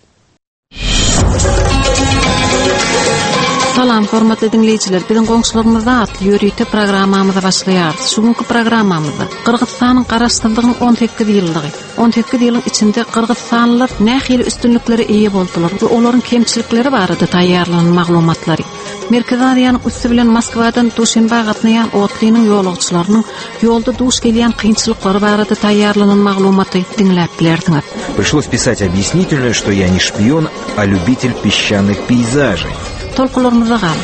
Salam hormatly dinleýijiler, biziň goňşulygymyzda atly ýörüýte programmamyza başlaýar. Şuňky programmamyzda Kyrgyzstanyň garaşdyrdygynyň on sekiz ýyllygy, on sekiz ýylyň içinde Kyrgyzstanlylar nähili üstünlikleri eýe boldular we olaryň kemçilikleri barada taýýarlanan maglumatlary. Merkezi Aziýanyň üstü bilen Moskwadan Duşanbe gatnaýan otlynyň ýolagçylarynyň ýolda duş gelýän kynçylyklary barada taýýarlanan maglumaty dinläp bilerdiňiz. Пришлось писать объяснительную, что я не шпион, а любитель песчаных пейзажей. Tolkularymyza gal.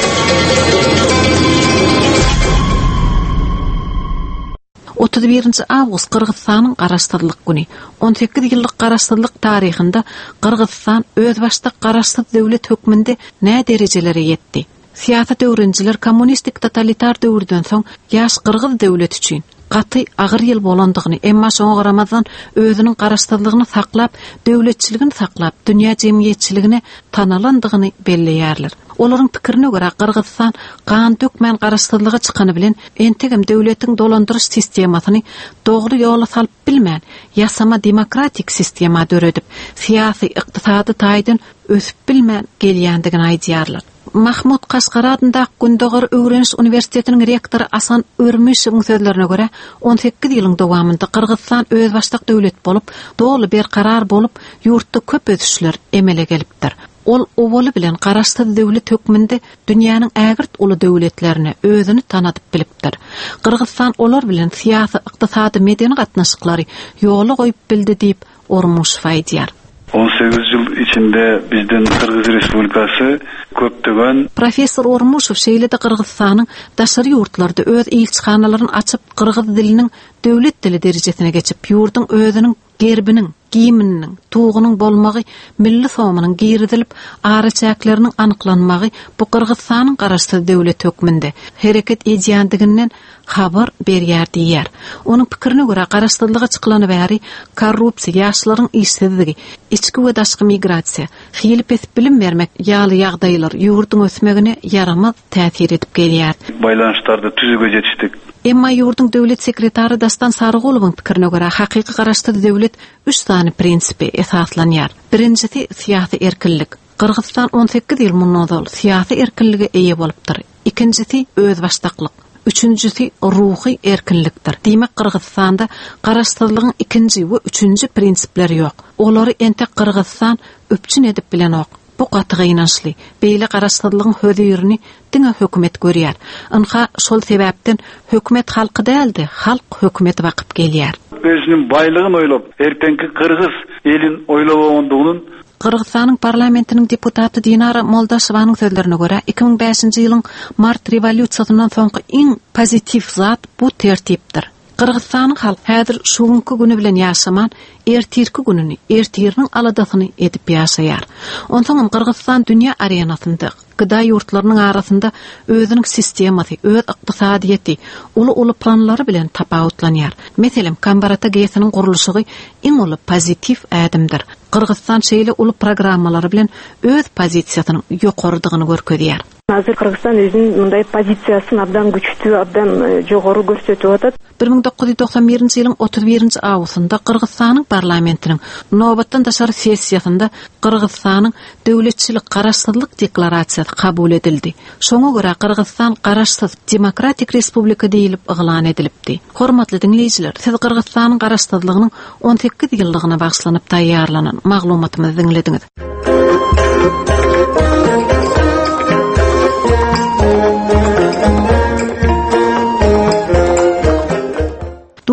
otuz birinji awgust Kyrgyzstanyň garaşdyrlyk güni. on sekiz ýyllyk garaşdyrlyk taryhynda Kyrgyzstan öz başda garaşsyz döwlet hökmünde nä derejelere ýetdi? Siýasat öwrenjiler kommunistik totalitar döwürden soň ýaş Kyrgyz döwleti üçin gaty agyr ýyl bolandygyny, emma şoňa garamazdan özüniň garaşdyrlygyny saklap, döwletçiligini saklap, dünýä jemgyýetçiligine tanalandygyny belleýärler. Olaryň pikirine görä Kyrgyzstan kan dökmän garaşdyrlygy çykany bilen entegem döwletiň dolandyryş sistemasyny dogry ýola salyp bilmän, ýasama demokratik sistema döredip, siýasy ykdysady taýdan ösüp bilmän gelýändigini aýdýarlar. Mahmud Kaşgaradynda Gündoğar Öwreniş Universitetiniň rektory Asan Örmüşewiň sözlerine görä on sekiz ýylyň dowamında Kyrgyzstan öz başlyk döwlet bolup, dogly bir karar bolup, ýurtda köp ösüşler emele gelipdir. Ol owaly bilen garaşsyz döwlet hökmünde dünýäniň ägirt uly döwletlerine özüni tanadyp bilipdir. Kyrgyzstan olar bilen siýasy, ykdysady, medeni gatnaşyklary ýoly goýup bildi diýip Ormuş faýdýar. on sekiz yıl içinde bizden Kırgız Respublikası köptögen Profesor Ormuşew şeýlede Kyrgyzstanyň daşary ýurtlarda öz elçixanalaryny açyp Kyrgyz diliniň döwlet dili derejesine geçip ýurduň özüniň gerbiniň, giyiminiň, tuğunyň bolmagy, milli somanyň giridilip, araçaklarının anyklanmagy bu Kyrgyzstanyň garaşsyz döwlet hökmünde hereket edýändiginden habar berýär diýär. Onuň pikirine görä garaşdyrlyga çykylany bäri korrupsiýa, ýaşlaryň işsizligi, içki we daşky migrasiýa, hilpes bilim bermek ýaly ýagdaýlar ýurduň ösmegine yaramaz täsir edip gelýär. Baýlanşlarda tüzüge ýetişdik. Emma ýurduň döwlet sekretary Dastan Sarıgołowyň pikirine görä hakyky garaşsyz döwlet üç sany prinsipi esaslanýar. Birincisi siýasy erkinlik. Kyrgyzstan on sekiz ýyl mundan siýasy erkinlige eýe bolupdyr. Ikincisi öz başdaklyk. Üçüncüsü ruhy erkinlikdir. Diýmek Kyrgyzstanda garaşsyzlygyň ikinji we üçünji prinsipleri ýok. Olary entek Kyrgyzstan öpçün edip bilen ok. Bu gatyga inançly. Beýle garaşsyzlygyň hödürini diňe hökümet görýär. Anha şol sebäpden hökümet halky däldi, halk hökümeti bakyp gelýär. Özüniň baýlygyny oýlap, ertenki Kyrgyz elin oýlawandygyny Kyrgyzstanyň parlamentiniň deputaty Dinara Moldaşowanyň sözlerine görä iki bin beşinji ýylyň mart rewolýusiýasynyň soňky iň pozitiv zat bu tertipdir. Kyrgyzstanyň halky häzir şuňky güni bilen ýaşaman, ertirki gününi, ertiriniň aladasyny edip ýaşaýar. Onsoň Kyrgyzstan dünýä arenasynda gyda ýurtlarynyň arasynda özüniň sistemasy, öz ykdysadyety, uly-uly planlary bilen tapawutlanýar. Meselem, Kambarata GESiniň gurulşy iň uly pozitiv ädimdir. Kyrgyzstan şeýle uly programmalary bilen öz pozisiýasynyň ýokardygyny görkezýär. Hazır Kırgızstan özünün mınday pozisiyasını abdan güçlü, abdan jogoru görsetip atat. bir bin dokuz yüz doksan birinji ýylyň otuz birinji awgustynda Kyrgyzstanyň parlamentiniň nobatdan daşary sessiýasynda Kyrgyzstanyň döwletçilik garaşsyzlyk deklarasiýasy kabul edildi. Şoňa görä Kyrgyzstan garaşsyz demokratik respublika diýilip yglan edilipdi. Hormatly dinleýijiler, siz Kyrgyzstanyň garaşsyzlygynyň on sekiz ýyllygyna bagşlanyp taýýarlanan maglumatymyzy dinlediňiz.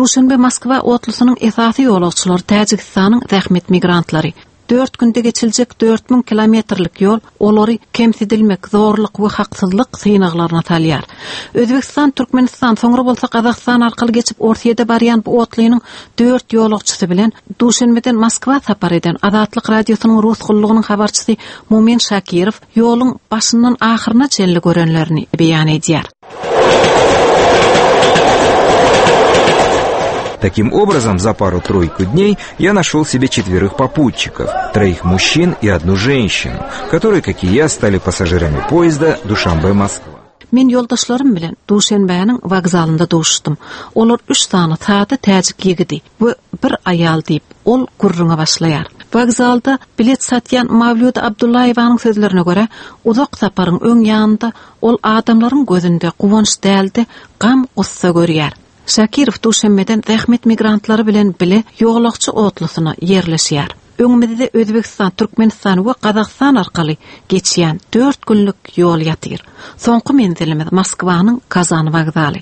Duşanbe Moskva otlusynyň esasy ýolagçylary Täjikistanyň zähmet migrantlary. dört günde geçiljek dört bin kilometrlik yol olary kemsidilmek, zorluk we haksızlyk synaglaryna talýar. Özbekistan, Türkmenistan, soňra bolsa Kazakystan arkaly geçip Orsiýede barýan bu otlynyň dört ýolagçysy bilen Duşanbeden Moskwa sapar eden Azatlyk radiosynyň rus gullugynyň habarçysy Mumin Şakirow ýoluň başyndan ahyryna çenli görenlerini beýan edýär. Таким образом, за пару-тройку дней я нашел себе четверых попутчиков, троих мужчин и одну женщину, которые, как и я, стали пассажирами поезда Душанбе-Москва. Men yoldaşlarım bilen Duşanbe'nin vokzalynda duşdum. Olar üç sany taýda täjik ýigidi we bir aýal diýip ol gurruna başlaýar. Vokzalda bilet satýan Mavlud Abdullayewaň sözlerine göre uzak saparyň öň ýanynda ol adamlaryň gözünde guwanç däldi, gam gussa görýär. Şakirow Duşanbeden zähmet migrantlary bilen bile ýolagçy otlusyna ýerleşýär. Öňümizde Özbekistan, Türkmenistan we Kazakystan arkaly geçýän dört günlük ýol ýatyr. Soňky menzilimiz Moskwanyň Kazan wagzaly.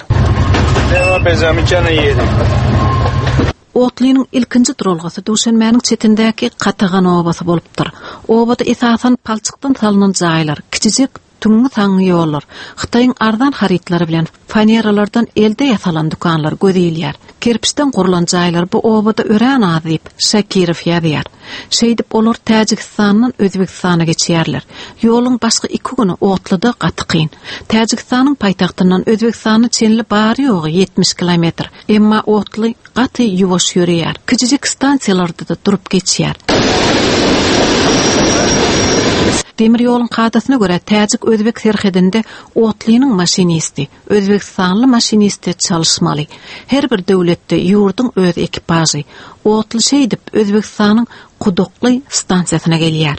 Otlynyň ilkinji durulgasy Duşanbeň çetindäki Katagan obasy bolupdyr. Obada esasan palçykdan salynan jaýlar, kiçijek tüňňi taňy ýollar, Hytaýyň ardan haritlary bilen faneralardan elde ýasalan dukanlar gözelýär. Kerpişden gurulan jaýlar bu obada örän azyp Şakirow ýazýar. Şeýdip olar Täjikistanyň Özbekistana geçýärler. Ýoluň başga iki güni otlyda gatykyn. Täjikistanyň paýtagtyndan Özbekistana çenli bary ýogy yetmiş kilometr. Emma otly gaty ýuwaş ýörýär. Kiçijek stansiýalarda da durup geçýär. Demir ýoluň kadasyna göre Täjik Özbek serhedinde otlynyň maşinisti, Özbekistanly maşinisti çalışmaly. Her bir döwletde ýurduň öz ekipaży otly şeýdip Özbekistanyň Kudukly stansiýasyna gelýär.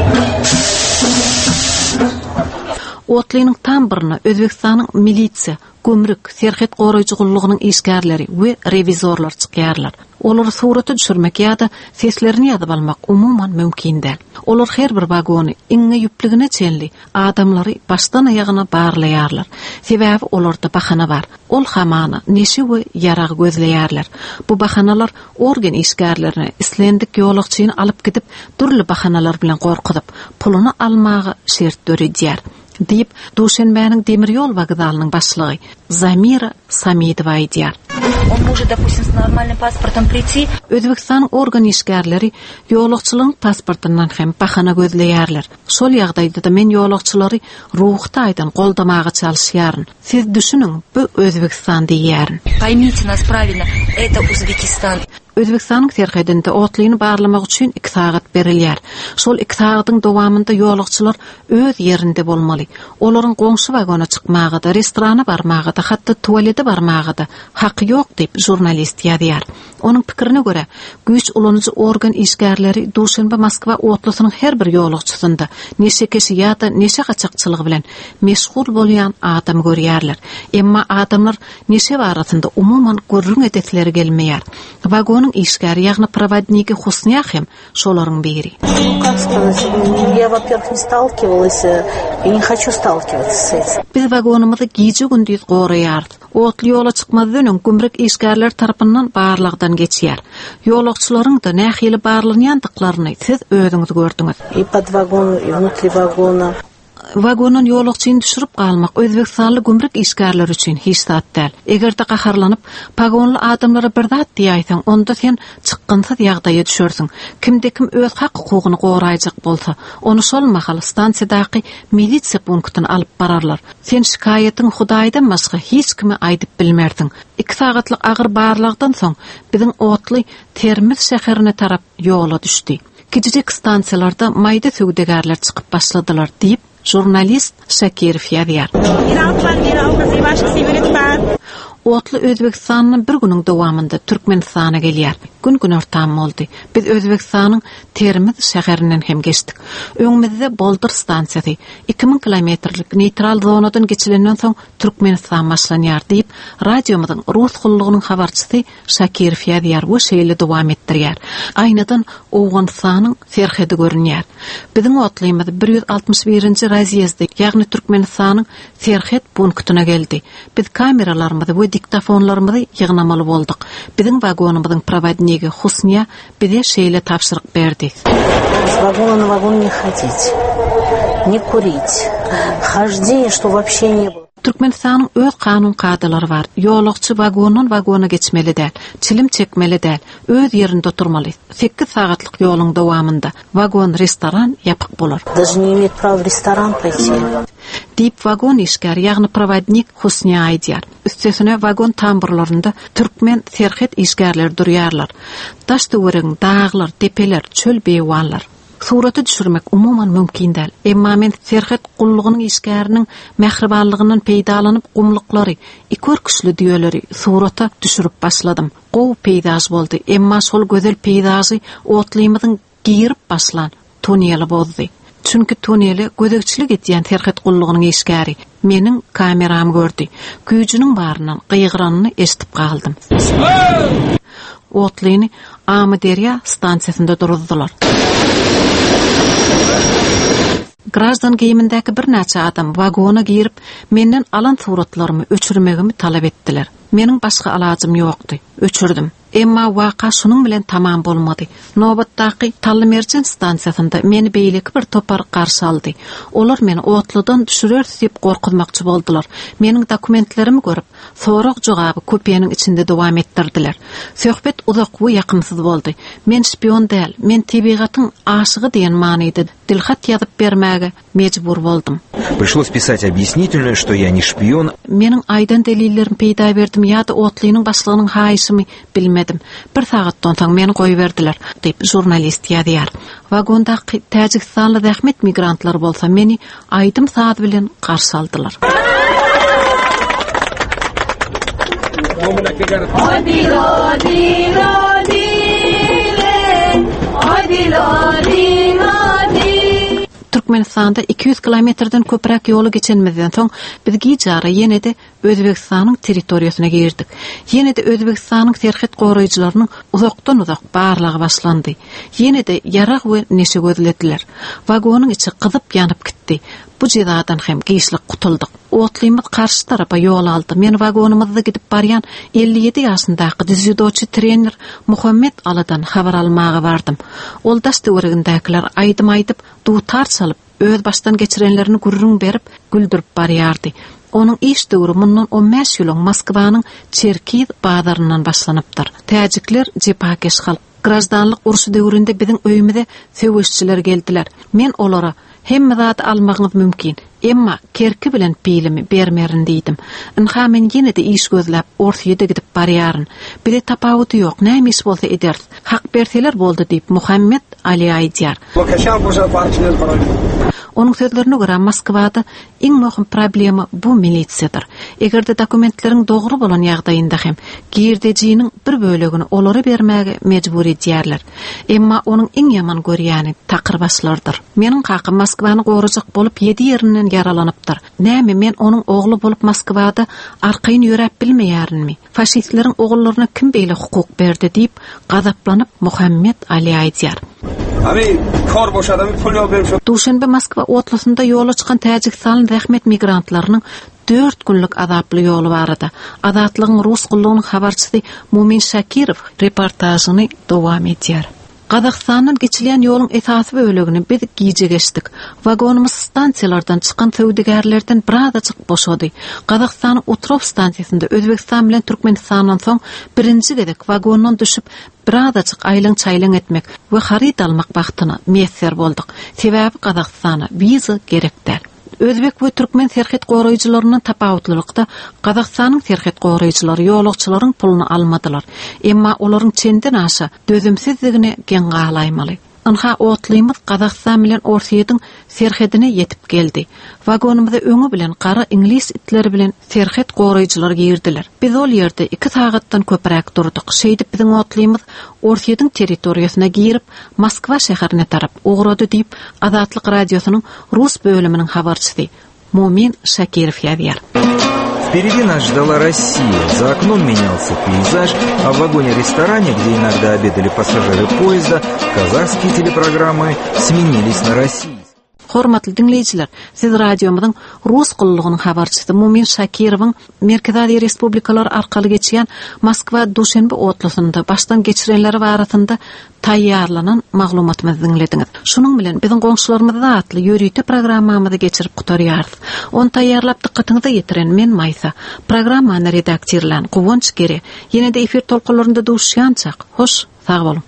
Otlynyň tam birini Özbekistanyň milisiýa, gömrük, serhet goraýjy gullugynyň işgärleri we revizorlar çykýarlar. Olar suraty düşürmek ýa-da seslerini ýazyp almak umuman mümkin däl. Olar her bir wagony iňe ýüpligine çenli adamlary başdan aýagyna barlaýarlar. Sebäbi olarda bahana bar. Ol hamana neşe we ýarag gözleýärler. Bu bahanalar organ işgärlerini islendik ýolagçyny alyp gidip turly bahanalar bilen gorkudyp puluny almagy şert döredýär. Deyip Duşanbeň demir ýol wagzalynyň başlygy Zamira Samidowa aýdýar. Он может, допустим, с нормальным паспортом прийти. Özbekistan organ işgärleri ýolagçylygyň pasportyndan hem bahana gözleýärler. Şol ýagdaýda da men ýolagçylary ruhta aýdan goldamagy çalyşýaryn. Siz düşünüň, bu Özbekistan diýärin. Поймите нас правильно, это Узбекистан. Özbekistanyň serhedinde otlyny barlamak üçin iki saat berilýär. Şol iki saatyň dowamında ýolagçylar öz ýerinde bolmaly. Olaryň goňşy wagona çykmagy da, restorana barmagy da, hatda tualete barmagy da haky ýok diýip jurnalist ýazýar. Onuň pikirine görä, güýç ulanyjy organ işgärleri Duşanbe Moskwa otlusynyň her bir ýolagçysynda neşe kişi ýa-da neşe gaçakçylygy bilen meşgul bolýan adam görýärler. Emma adamlar neşe barasynda umuman görrüň edetleri gelmeýär. Wagonyň işgäri ýagny prowadniki Husniýa hem şolaryň biri. Как сказать, я, во-первых, не сталкивалась и не хочу сталкиваться с этим. Biz wagonymyzy giýje gündüz goraýardy. Otly ýola çykmadan öň gümrük işgärler tarapyndan barlygdan geçýär. Ýolagçylaryň da nähili barlanýandyklaryny siz özüňiz gördüňiz. И под вагон, и внутри вагона. Wagonun ýolagçyny düşürip galmak Özbekistanly gümrük işgärleri üçin hiç zat däl. Eger de gaharlanyp pagonly adamlara bir zat diýýäň, onda sen çykgynsyz ýagdaýa düşersiň. Kimde kim öz hak hukugyny goraýjak bolsa, onu şol mahal stansiýadaky milisiýa punktyna alyp bararlar. Sen şikayetin Hudaýdan başga hiç kime aýdyp bilmerdiň. iki saatlyk agyr barlagdan soň biziň otly Termiz şäherine tarap ýola düşdi. Kiçijek stansiýalarda maýda söwdegärler çykyp başladylar diýip jurnalist Şakirow ýazýar. Otly Özbekistanyň bir günüň dowamında Türkmenistana gelýär. Gün-gün ortam boldy. Biz Özbekistanyň Termiz şäherinden hem geçdik. Öňümizde Boldur stansiýasy iki ming kilometrlik neutral zonadan geçilenden soň Türkmenistan başlanýar diýip radiomyzyň Rus gullugynyň habarçysy Şakir Fiýadýar we şeýle dowam etdirýär. Aýnadan Owganstanyň serhedi görünýär. Biziň otlymyz bir yüz altmış birinji razýezde, ýagny Türkmenistanyň serhed punktuna geldi. Biz kameralarymyzy we diktafonlarymyzy ýygnamaly boldyk. Biziň wagonumyzyň prowadnigi Husniýa bize şeýle tapşyryk berdi. С вагона на вагон не ходить, не курить. Хождение, что вообще не было. Türkmenistanyň öz kanun kadalary bar. Ýolagçy wagondan wagona geçmeli däl, çilim çekmeli däl, öz ýerinde oturmaly. sekiz sagatlyk ýoluň dowamında wagon restoran ýapyk bolar. Даже не имеет права в ресторан пойти. Diýip wagon işgär, ýagny prowadnik Husniýa aýdýar. Üstesine wagon tamburlarynda türkmen serhet işgärler durýarlar. Daş döwreň, dağlar, tepeler, çöl beýwanlar. Suraty düşürmek umuman mümkin däl. Emma men serhet gullugynyň işgäriniň mähribanlygynyň peýdalanyp gumlyklary, ikör küçli diýeleri surata düşürüp başladym. Gow peýdaz boldy. Emma şol gözel peýdazy otlymyzyň giyirip başlan tunýely boldy. Çünki tuneli gödekçilik etýän serhet gullugynyň işgäri meniň kameram gördü. Güýjüniň barynan gıýgıranyny eşitip galdym. Otlyny Amaderya stansiýasynda durdular. Grazdan geyimindäki bir näçe adam wagona girip menden alan suratlarymy öçürmegimi talap etdiler. Meniň başga alajym ýokdy. Öçürdüm. Emma waka şunuň bilen tamam bolmady. Nobatdaky Tallymerçin stansiýasynda meni beýleki bir topar garşy aldy. Olar meni otludan düşürer diýip gorkutmakçy boldular. Meniň dokumentlerimi görüp, sorak jogaby köpeýeniň içinde dowam etdirdiler. Söhbet uzak we ýakynsyz boldy. Men şpion däl, men tabigatyň aşygy diýen manyda dilhat ýazyp bermäge mejbur boldum. Пришлось писать объяснительную, что я не шпион. Meniň aýdan delillerim peýda berdim ýa-da otlynyň başlygynyň haýyşymy bilmedim. Bir sagatdan soň meni goýberdiler diýip jurnalist ýazýar. Wagondaky Täjikstanly rahmet migrantlar bolsa meni aýdym saat bilen garşy aldylar. Türkmenistanda iki yüz kilometrden köprek ýolu geçenmezden soň biz giýjara ýene-de Özbekistanyň territoriýasyna girdik. Ýene-de Özbekistanyň serhet goraýjylarynyň uzakdan uzak barlagy başlandy. Ýene-de ýarag we neşe gözlediler. Wagonyň içi gyzyp ýanyp gitdi. Bu jizadan hem giýişlik gutuldyk. Otlymyz karşı tarafa ýol aldy. Men wagonymyzda gidip barýan elli ýedi ýaşyndaky düzüdoçy trener Muhammed Aladan habar almagy bardym. Ol daş döwregindekiler aýdym aýdyp dutar salyp öz başdan geçirenlerini gurrun berip güldürüp barýardy. Onun iş döwri mundan on beş ýyl Moskwanyň Çerkiz bazaryndan başlanypdyr. Täjikler jepakeş halk. Grazdanlyk urşy döwründe biziň öýümizde söwüşçiler geldiler. Men olara hemme zat almagyňyz mümkin. Emma kerki bilen pilimi bermerin diýdim. Inha men ýene-de iş gözläp ortaýa gidip barýaryn. Bile tapawuty ýok, näme iş bolsa eder. Hak berseler boldy diýip Muhammed Ali aýdýar. Onun sözlerine göre Moskwada iň möhüm problema bu milisiýadyr. Egerde dokumentleriň dogry bolan ýagdaýynda hem girdejiniň bir bölegini olara bermäge mejbur edýärler. Emma onun iň ýaman görýäni takyrbaşlardyr. Meniň kakym Moskwany gorajak bolup ýedi ýerinden yaralanypdyr. Näme men onun ogly bolup Moskwada arkaýyn ýörep bilmeýärmi? Faşistleriň ogullaryna kim beýle hukuk berdi diýip gazaplanyp Muhammed Ali aýdýar. Abi kor boşadym, pul ýol bermişim. Duşanbe Moskva otlasynda ýola çykan Täjikstanyň rahmet migrantlarynyň dört günlük azaply ýolu barada. Azatlygyň Rus gullugynyň habarçysy Mumin Şakirow reportażyny dowam etýär. Qazaqstandan geçilen ýoluň esasy bölegini biz giýje geçdik. Wagonumyz stansiýalardan çykan söwdegärlerden birazajyk boşady. Qazaqstanyň Otrov stansiýasynda Özbekistan bilen Türkmenistandan soň birinji gezek wagondan düşüp birazajyk aýlyň çaýlyň etmek we harit almak wagtyna meýser boldyk. Sebäbi Qazaqstana wiza gerekdir. Özbek we Türkmen serhet goraýjylarynyň tapawutlylykda Qazaqstanyň serhet goraýjylary ýolagçylaryň puluny almadylar. Emma olaryň çenden aşa dözümsizligini gen galaýmaly. Anha otlymyz Qazaqstan bilen Orsiýadyň serhedine yetip geldi. Wagonumyzda öňü bilen qara ingliz itleri bilen serhet goraýjylar girdiler. Biz ol ýerde iki sagatdan köprek durduk. Şeýdip biziň otlymyz Orsiýadyň territoriýasyna girip Moskwa şäherine tarap ugrady diýip Azatlyk radiosynyň Rus bölüminiň habarçysy Mumin Şakirow ýazýar. Впереди нас ждала Россия. За окном менялся пейзаж, а в вагоне-ресторане, где иногда обедали пассажиры поезда, казахские телепрограммы сменились на Россию. Hormatly dinleyijiler, siz radiomyzyň Rus gullugynyň habarçysy Mumin Shakirowyň Merkezi Respublikalar arkaly geçýän Moskwa Duşenbe otlusynda başdan geçirenleri barasynda taýýarlanan maglumatymyzy dinlediňiz. Şunuň bilen biziň goňşularymyz atly ýörüýte programmamyzy geçirip gutarýarys. Onu taýýarlap dikkatiňize ýetiren men Maysa. Programmany redaktorlan Gowunç Gere. Ýene-de efir tolkunlarynda duşýançak. Hoş, sag bolun.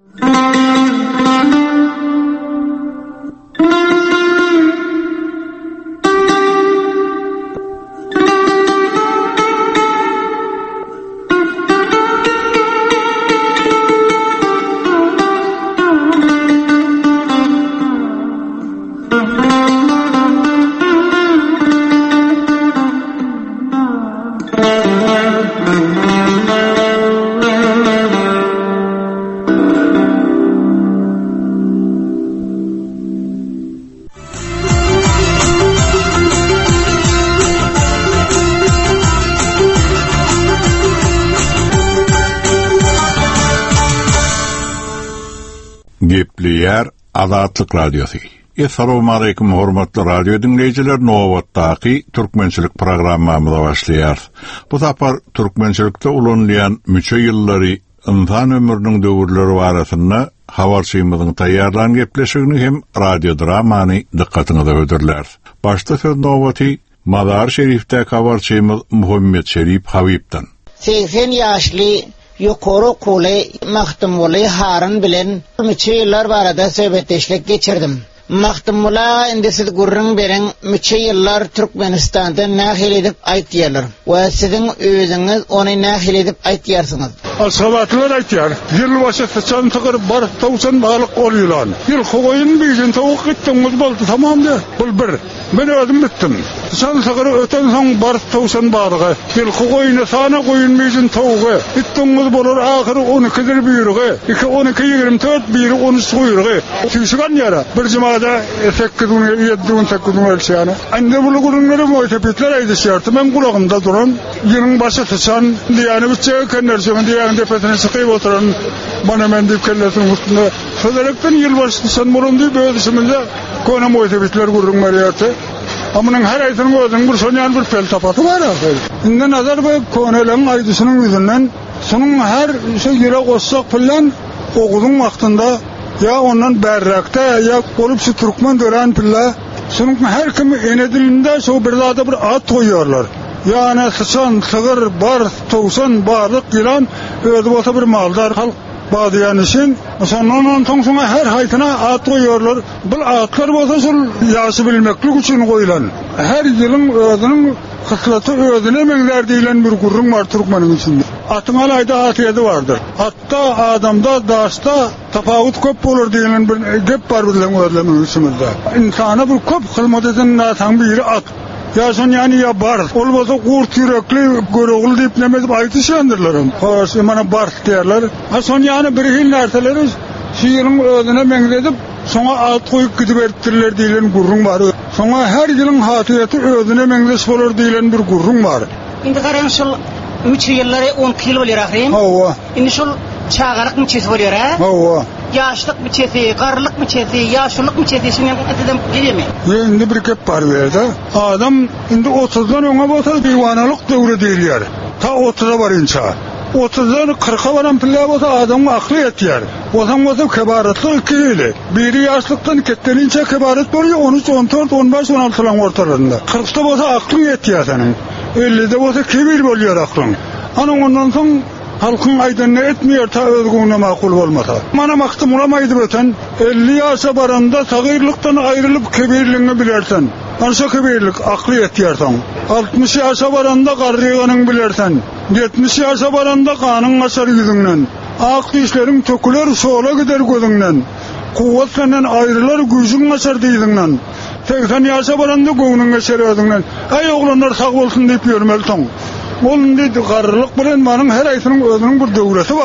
Gepliyar Azatlyk Radiosu. Assalamu alaykum hormatly radio dinleyijiler, Nowatdaky türkmençilik programmamyza başlaýar. Bu tapar türkmençilikde ulanýan müçe ýyllary insan ömrüniň döwürleri barasynda habarçymyzyň taýýarlan gepleşigini hem radio dramany dikkatiňize ödürler. Başda söz Nowaty Mazar Şerifde habarçymyz Muhammed Şerif Habibden. seksen ýaşly Yokoro Kule Mahtumuli Harun bilen müçe ýyllar barada söhbetleşlik geçirdim. Mahtumula indi siz gurrun beren müçe ýyllar Türkmenistanda nähil edip aýtýarlar. Wa siziň özüňiz ony nähil edip aýtýarsyňyz. Asabatlar aýtýar. Ýyl başa saçan tygyr bar towsan balyk bolýan. Ýyl goýun biýin tawuk gitdiňiz boldy tamamdy. Bul bir. Men özüm bitdim. Saçan tygyr öten soň bar towsan balygy. Ýyl goýuny sana goýun biýin tawugy. Gitdiňiz bolar ahyry on iki dir büýürge. iki on iki ýigirme dört biri on üç goýurge. Tüýşügan ýara. Bir jumada sekiz on yedi on sekiz ölçýäni. Ande bu gurunlary moýtepitler aýdysýardy. Men gulagymda duran ýylyň başa saçan diýany üçe kennerjemi diýany depetine çykyp oturan bana men diýip kellesin ustunda. Sözelekden ýyl başy sen bolundy böldüsümde kona moýtepitler gurun berýärdi. Amynyň her aýtynyň özüň bir sonýan bir pel tapaty bar. Indi nazar bu konalaryň aýdysynyň ýüzünden şonuň her şey ýere gossak bilen ogudyň wagtynda ya ondan berrakta ya olup şu Türkmen dören pilla şunun her kim ene dilinde şu bir zada bir at koyuyorlar. Yani sıçan, sığır, bar, tavsan, barlık, yılan öyle olsa bir maldar halk bağlayan için sonra onun tongsuna her haytına at koyuyorlar. Bu atlar olsa şu yaşı bilmeklik için koyulan. Her yılın özünün kıslatı özüne menler deyilen bir gurrun var Türkmen'in içinde. Atın alayda atiyedi vardır. Atta, adamda, daşta tafavut köp olur deyilen bir gep var bilen özlemin içimizde. İnsana bir köp kılmat edin natan biri at. Ya son yani ya bar. Olmasa kurt yürekli göreğül deyip nemedip aytışandırlarım. Hoş imana bar derler. Ha son yani bir hil nerteleri şiirin özüne menledip sonra at koyup gidip ettirler deyilen gurrun var. Sonra her yılın hatiyeti özüne menleş olur deyilen bir gurrun var. Indi karan şol müçe ýyllary on kilo bolýar ahrim. Hawa. Indi şol çağaryk müçesi bolýar ha? Hawa. Yaşlyk müçesi, garlyk müçesi, ýaşlyk müçesi şeňe edem gelýärmi? Indi bir gep bar berdi. Adam indi otuzdan öňe bolsa diýwanalyk döwri diýilýär. Ta otuza barynça. otuzdan kırka varan pilla bolsa adam akly etýär. Osan bolsa kebaratlyk ikili. Biri ýaşlykdan ketdeninçe kebarat bolýar on üç on dört on beş on alty ýyl ortalarynda. kırkda bolsa akly etýär senin. ellide bolsa kebir bolýar aklyň. Ana ondan soň halkyň aýdyny etmeýär ta özgüňe makul bolmasa. Mana maktum ulamaydy öten elli ýaşa baranda sagyrlykdan aýrylyp kebirliňi bilersen. Anşa kebirlik akly etýärsen. altmış ýaşa baranda garryganyň bilersen. yetmiş ýaşa baranda ganyň açar ýüzüňden. Ak dişleriň töküler sola gider gözüňden. Kuwwatlanyň aýrylar güýjüň açar diýdiňden. seksen ýaşa baranda göwnüň geçer özüňden. Aý oglanlar sag bolsun diýip ýörmeli soň. Ol indi garrylyk bilen manyň her aýtynyň özüniň bir döwresi bar.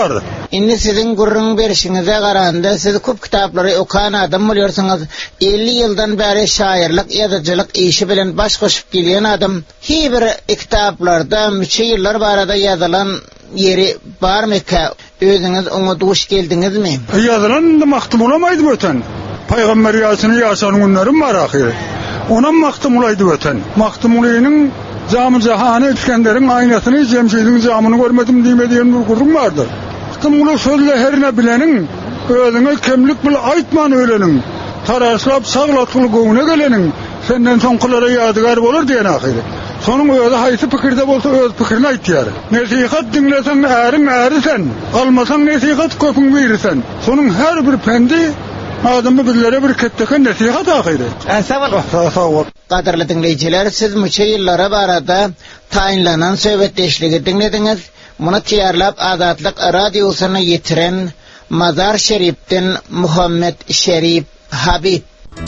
Indi sizin gurrun berişinize garanda siz köp kitaplary okuyan adam bolýarsyňyz, elli ýyldan bäri şairlik, ýazyjylyk işi bilen baş goşup gelýän adam, hiçbir kitaplarda müçe ýyllar barada ýazylan ýeri barmyka? Özüňiz oňa duş geldiňizmi? Ýazylan da maktum olamaydy öten. Paýgamber ýasyny ýaşan günlerim bar ahire. Ona maktum olaydy öten. Maktum olaýynyň Cam-ı Cahany İskender'in aynasyny, Cemşidin camyny görmedim diýmediýän bir gurrun bardy. Maktumly sözle herne bilenin, özüňe kemlik bil aýtman ölenin, taraşlap saglatlyk göňüne gelenin, senden soňkulara ýadygar bolar diýen ahire. Sonuň özi haýsy pikirde bolsa öz pikirini aýtýar. Nesihat dinleseň äriň ärisen, almasaň nesihat köpüň berirsen. Sonuň her bir pendi adamı bizlere bir ketteken nesihat ahire. Sawal. Qadarly dinleýijiler, siz müçe ýyllara barada taýinlanan söhbetdeşligi dinlediňiz. Muny tiýarlap Azatlyk radiosyna ýetiren Mazar Şeripden Muhammed Şerip Habib.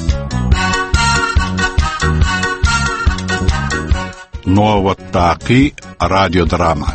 Nowattaqi radio drama.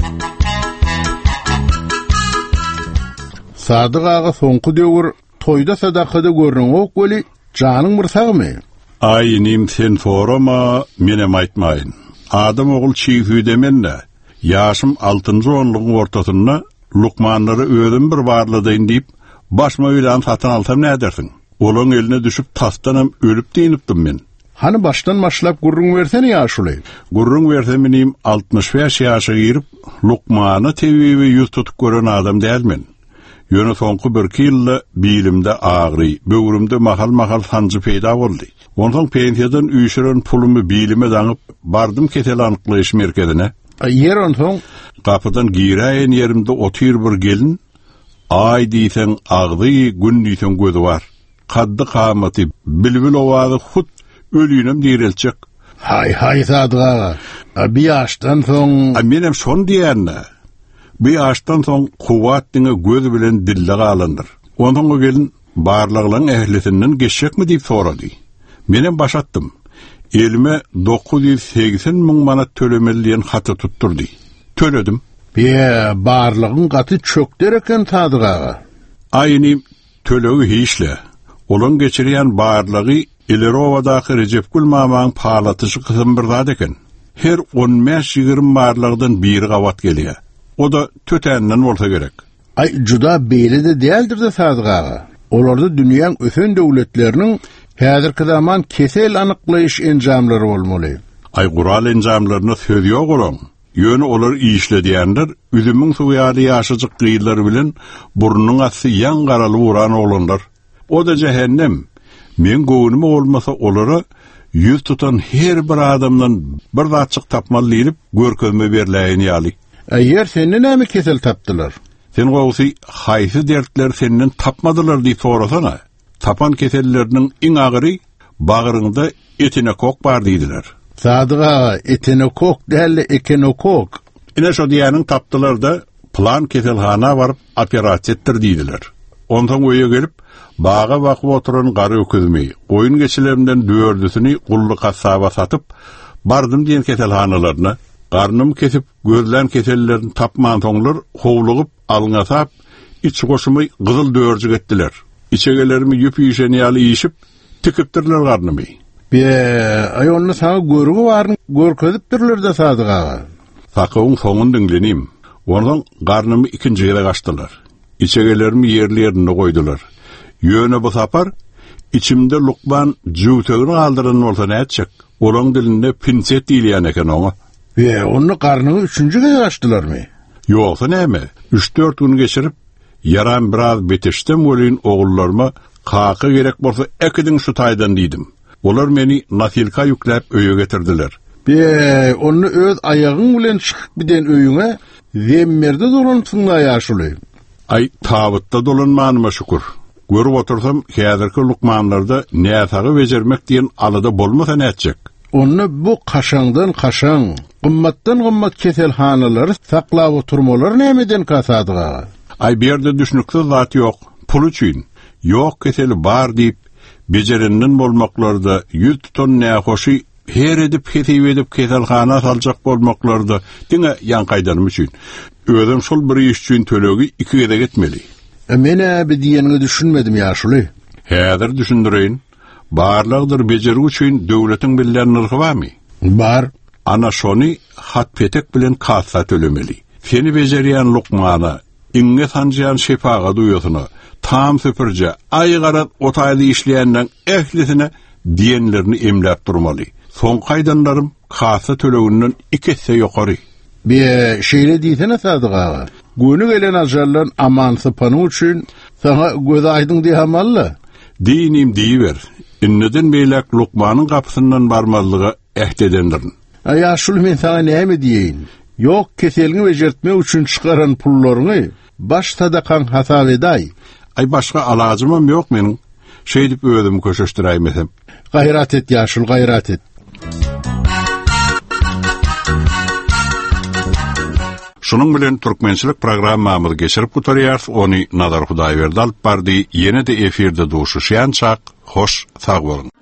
Sadyk ağa soňky döwür toýda sadakada görnüňok boli janyň mırsagmy? Aýynym sen sorama, menem aýtmaýyn. Adam ogul çiýhü demenne. Ýaşym altynjy onlugyň ortasynda Lukmanlary özüm bir barladyn diýip başma bilen satan alsam nädersiň? Olaň eline düşüp tastanam ölüp diýnipdim men. Hani baştan başlap gurrun versene ýaşuly. Gurrun versemenim altmış beş ýaşa girip Lukmany tebibi ýüz tutup gören adam dälmen. Ýöne soňky bir ýylda bilimde agry, böwrümde mahal-mahal sancı peýda boldy. Ondan pensiýadan üýşüren pulumy bilime daňyp bardym ketel anyklaýyş merkezine. Yer ondan kapydan giýräýän ýerimde otyr bir gelin, ay diýsen agdy, gün diýsen gözi bar. Kaddy kamaty, bilbil owazy hut ölüýünem diýrelçek. Hay hay Sadyk. Bir ýaşdan soň, menem şon diýänne. Bir ýaşdan soň kuwat diňe göz bilen dille galandyr. Ondan o gelin barlygyň ählisinden geçekmi diýip sorady. Menem başatdym. Elime dokuz yüz seksen min manat tölemeliýän haty tutturdy. Töledim. Be barlygyň gaty çökder eken Sadyk ağa. Aýyny tölegi hiçle. Olan geçirýän barlygy Ilerovadaky Recepgül mamaň palatyşy kysym bir zat eken. Her on beş ýygrym barlygdan biri gawat gelýär. O da tötänden bolsa gerek. Ay juda beýle de däldir de Sadyk ağa. Olarda dünýäň ösen döwletleriniň häzirki zaman kesel anyklaýyş enjamlary bolmaly. Ay gural enjamlaryna söz ýok olaň. Ýöne olar işledýänler üzümüň suwýaly ýaşaجyk gyýlary bilen burnunyň asy ýan garaly uran olanlar. O da cehennem. Men göwnüme olmasa olara ýüz tutan her bir adamdan bir zatçyk tapmaly diýip görkezme berläýän ýaly. Eger seni näme kesel tapdylar? Sen goýsy haýsy dertler senden tapmadylar diýip sorasana. Tapan keselleriniň iň agyry bagyryňda etinokok bar diýdiler. Sadyk ağa, etinokok däl, ekinokok. Ine şo diýäniň tapdylar da plan keselhana baryp operasiýa etdir diýdiler. Ondan öýe gelip baga bakyp oturan gary öküzmi, goýun geçilerimden dördüsini gully kasaba satyp bardym diýen keselhanalaryna. Garnym kesip gözlän kesellerini tapman soňlar howlugyp alňasap iç goşumy gyzyl döwürjü getdiler. İçegelerimi ýüpýüşen ýaly ýyşyp tikipdirler garnymy. Be aýonyny saňa görügi baryn görkezipdirler de Sadyk ağa. Sakyň soňun dinlenim. Ondan garnymy ikinji gere gaçdylar. İçegelerimi ýerli ýerine goýdular. Ýöne bu sapar içimde Lukman jüwtegini galdyran bolsa näçek? Olaň dilinde pinset diýilýän eken oňa. Be onu garnyny üçünji gere gaçdylarmy? Ýoksa näme? üç dört gün geçirip yaran biraz betişdim bolýan ogullarma kaky gerek bolsa ekidin şu taýdan diýdim. Olar meni nasilka ýükläp öýe getirdiler. Be onu öz aýagyň bilen çykyp giden öýüňe zemmerde dolansyňlar ýaşuly. Ay tabutda dolanmanyma şükür. Görüp otursam häzirki Lukmanlarda näsagy bejermek diýen alada bolmasa näçek? Onu bu kaşandan kaşan, gymmatdan gymmat keselhanalary saklap oturmalar nämeden Sadyk ağa? Ay bir yerde düşünükli zat yok, pul üçün, yok keseli bar deyip, becerenden bolmaklarda yüz ton nähoşy her edip ketip edip keselhana saljak bolmaklarda diňe ýankaýdanym üçin özüm şol bir iş üçin tölegi iki gede getmeli. Mene bir diýenini düşünmedim ýaşuly. Häzir düşündireýin. Barlagdyr bejeri üçin döwletiň bilen nyrgy barmy? Bar. Ana şony hatpetek bilen kassa tölemeli. Seni bejerýän lukmana, iňe sanjaýan şefaga duýasyna, tam süpürje, aýgarat otaýly işleýänden ehlisine diýenlerini emläp durmaly. Son gaýdanlarym kassa töleginden ikisi ýokary. Bir şeýle diýsene Sadyk aga. Göni gelen ajarlaryň aman sypany üçin sana göz aýdyň diýmeli. Dinim diýber. Inneden beýlek lukmanyň gapysyndan barmazlygy ehdedendirin. Ýaşul men sana näme diýeýin? Ýok, keselini bejertmek üçin çykaran pullaryny baş sadakan hasap eday. Ay başga alajymam ýok meniň. Şeýdip özüm köşeşdiräýmesem. Gayrat et ýaşul, gayrat et. Şunun bilen türkmençilik programmamyzy geçirip gutarýar, ony Nazar Hudaýberdi alyp bardy. Ýene-de efirde duşuşýan çak, hoş sag bolun.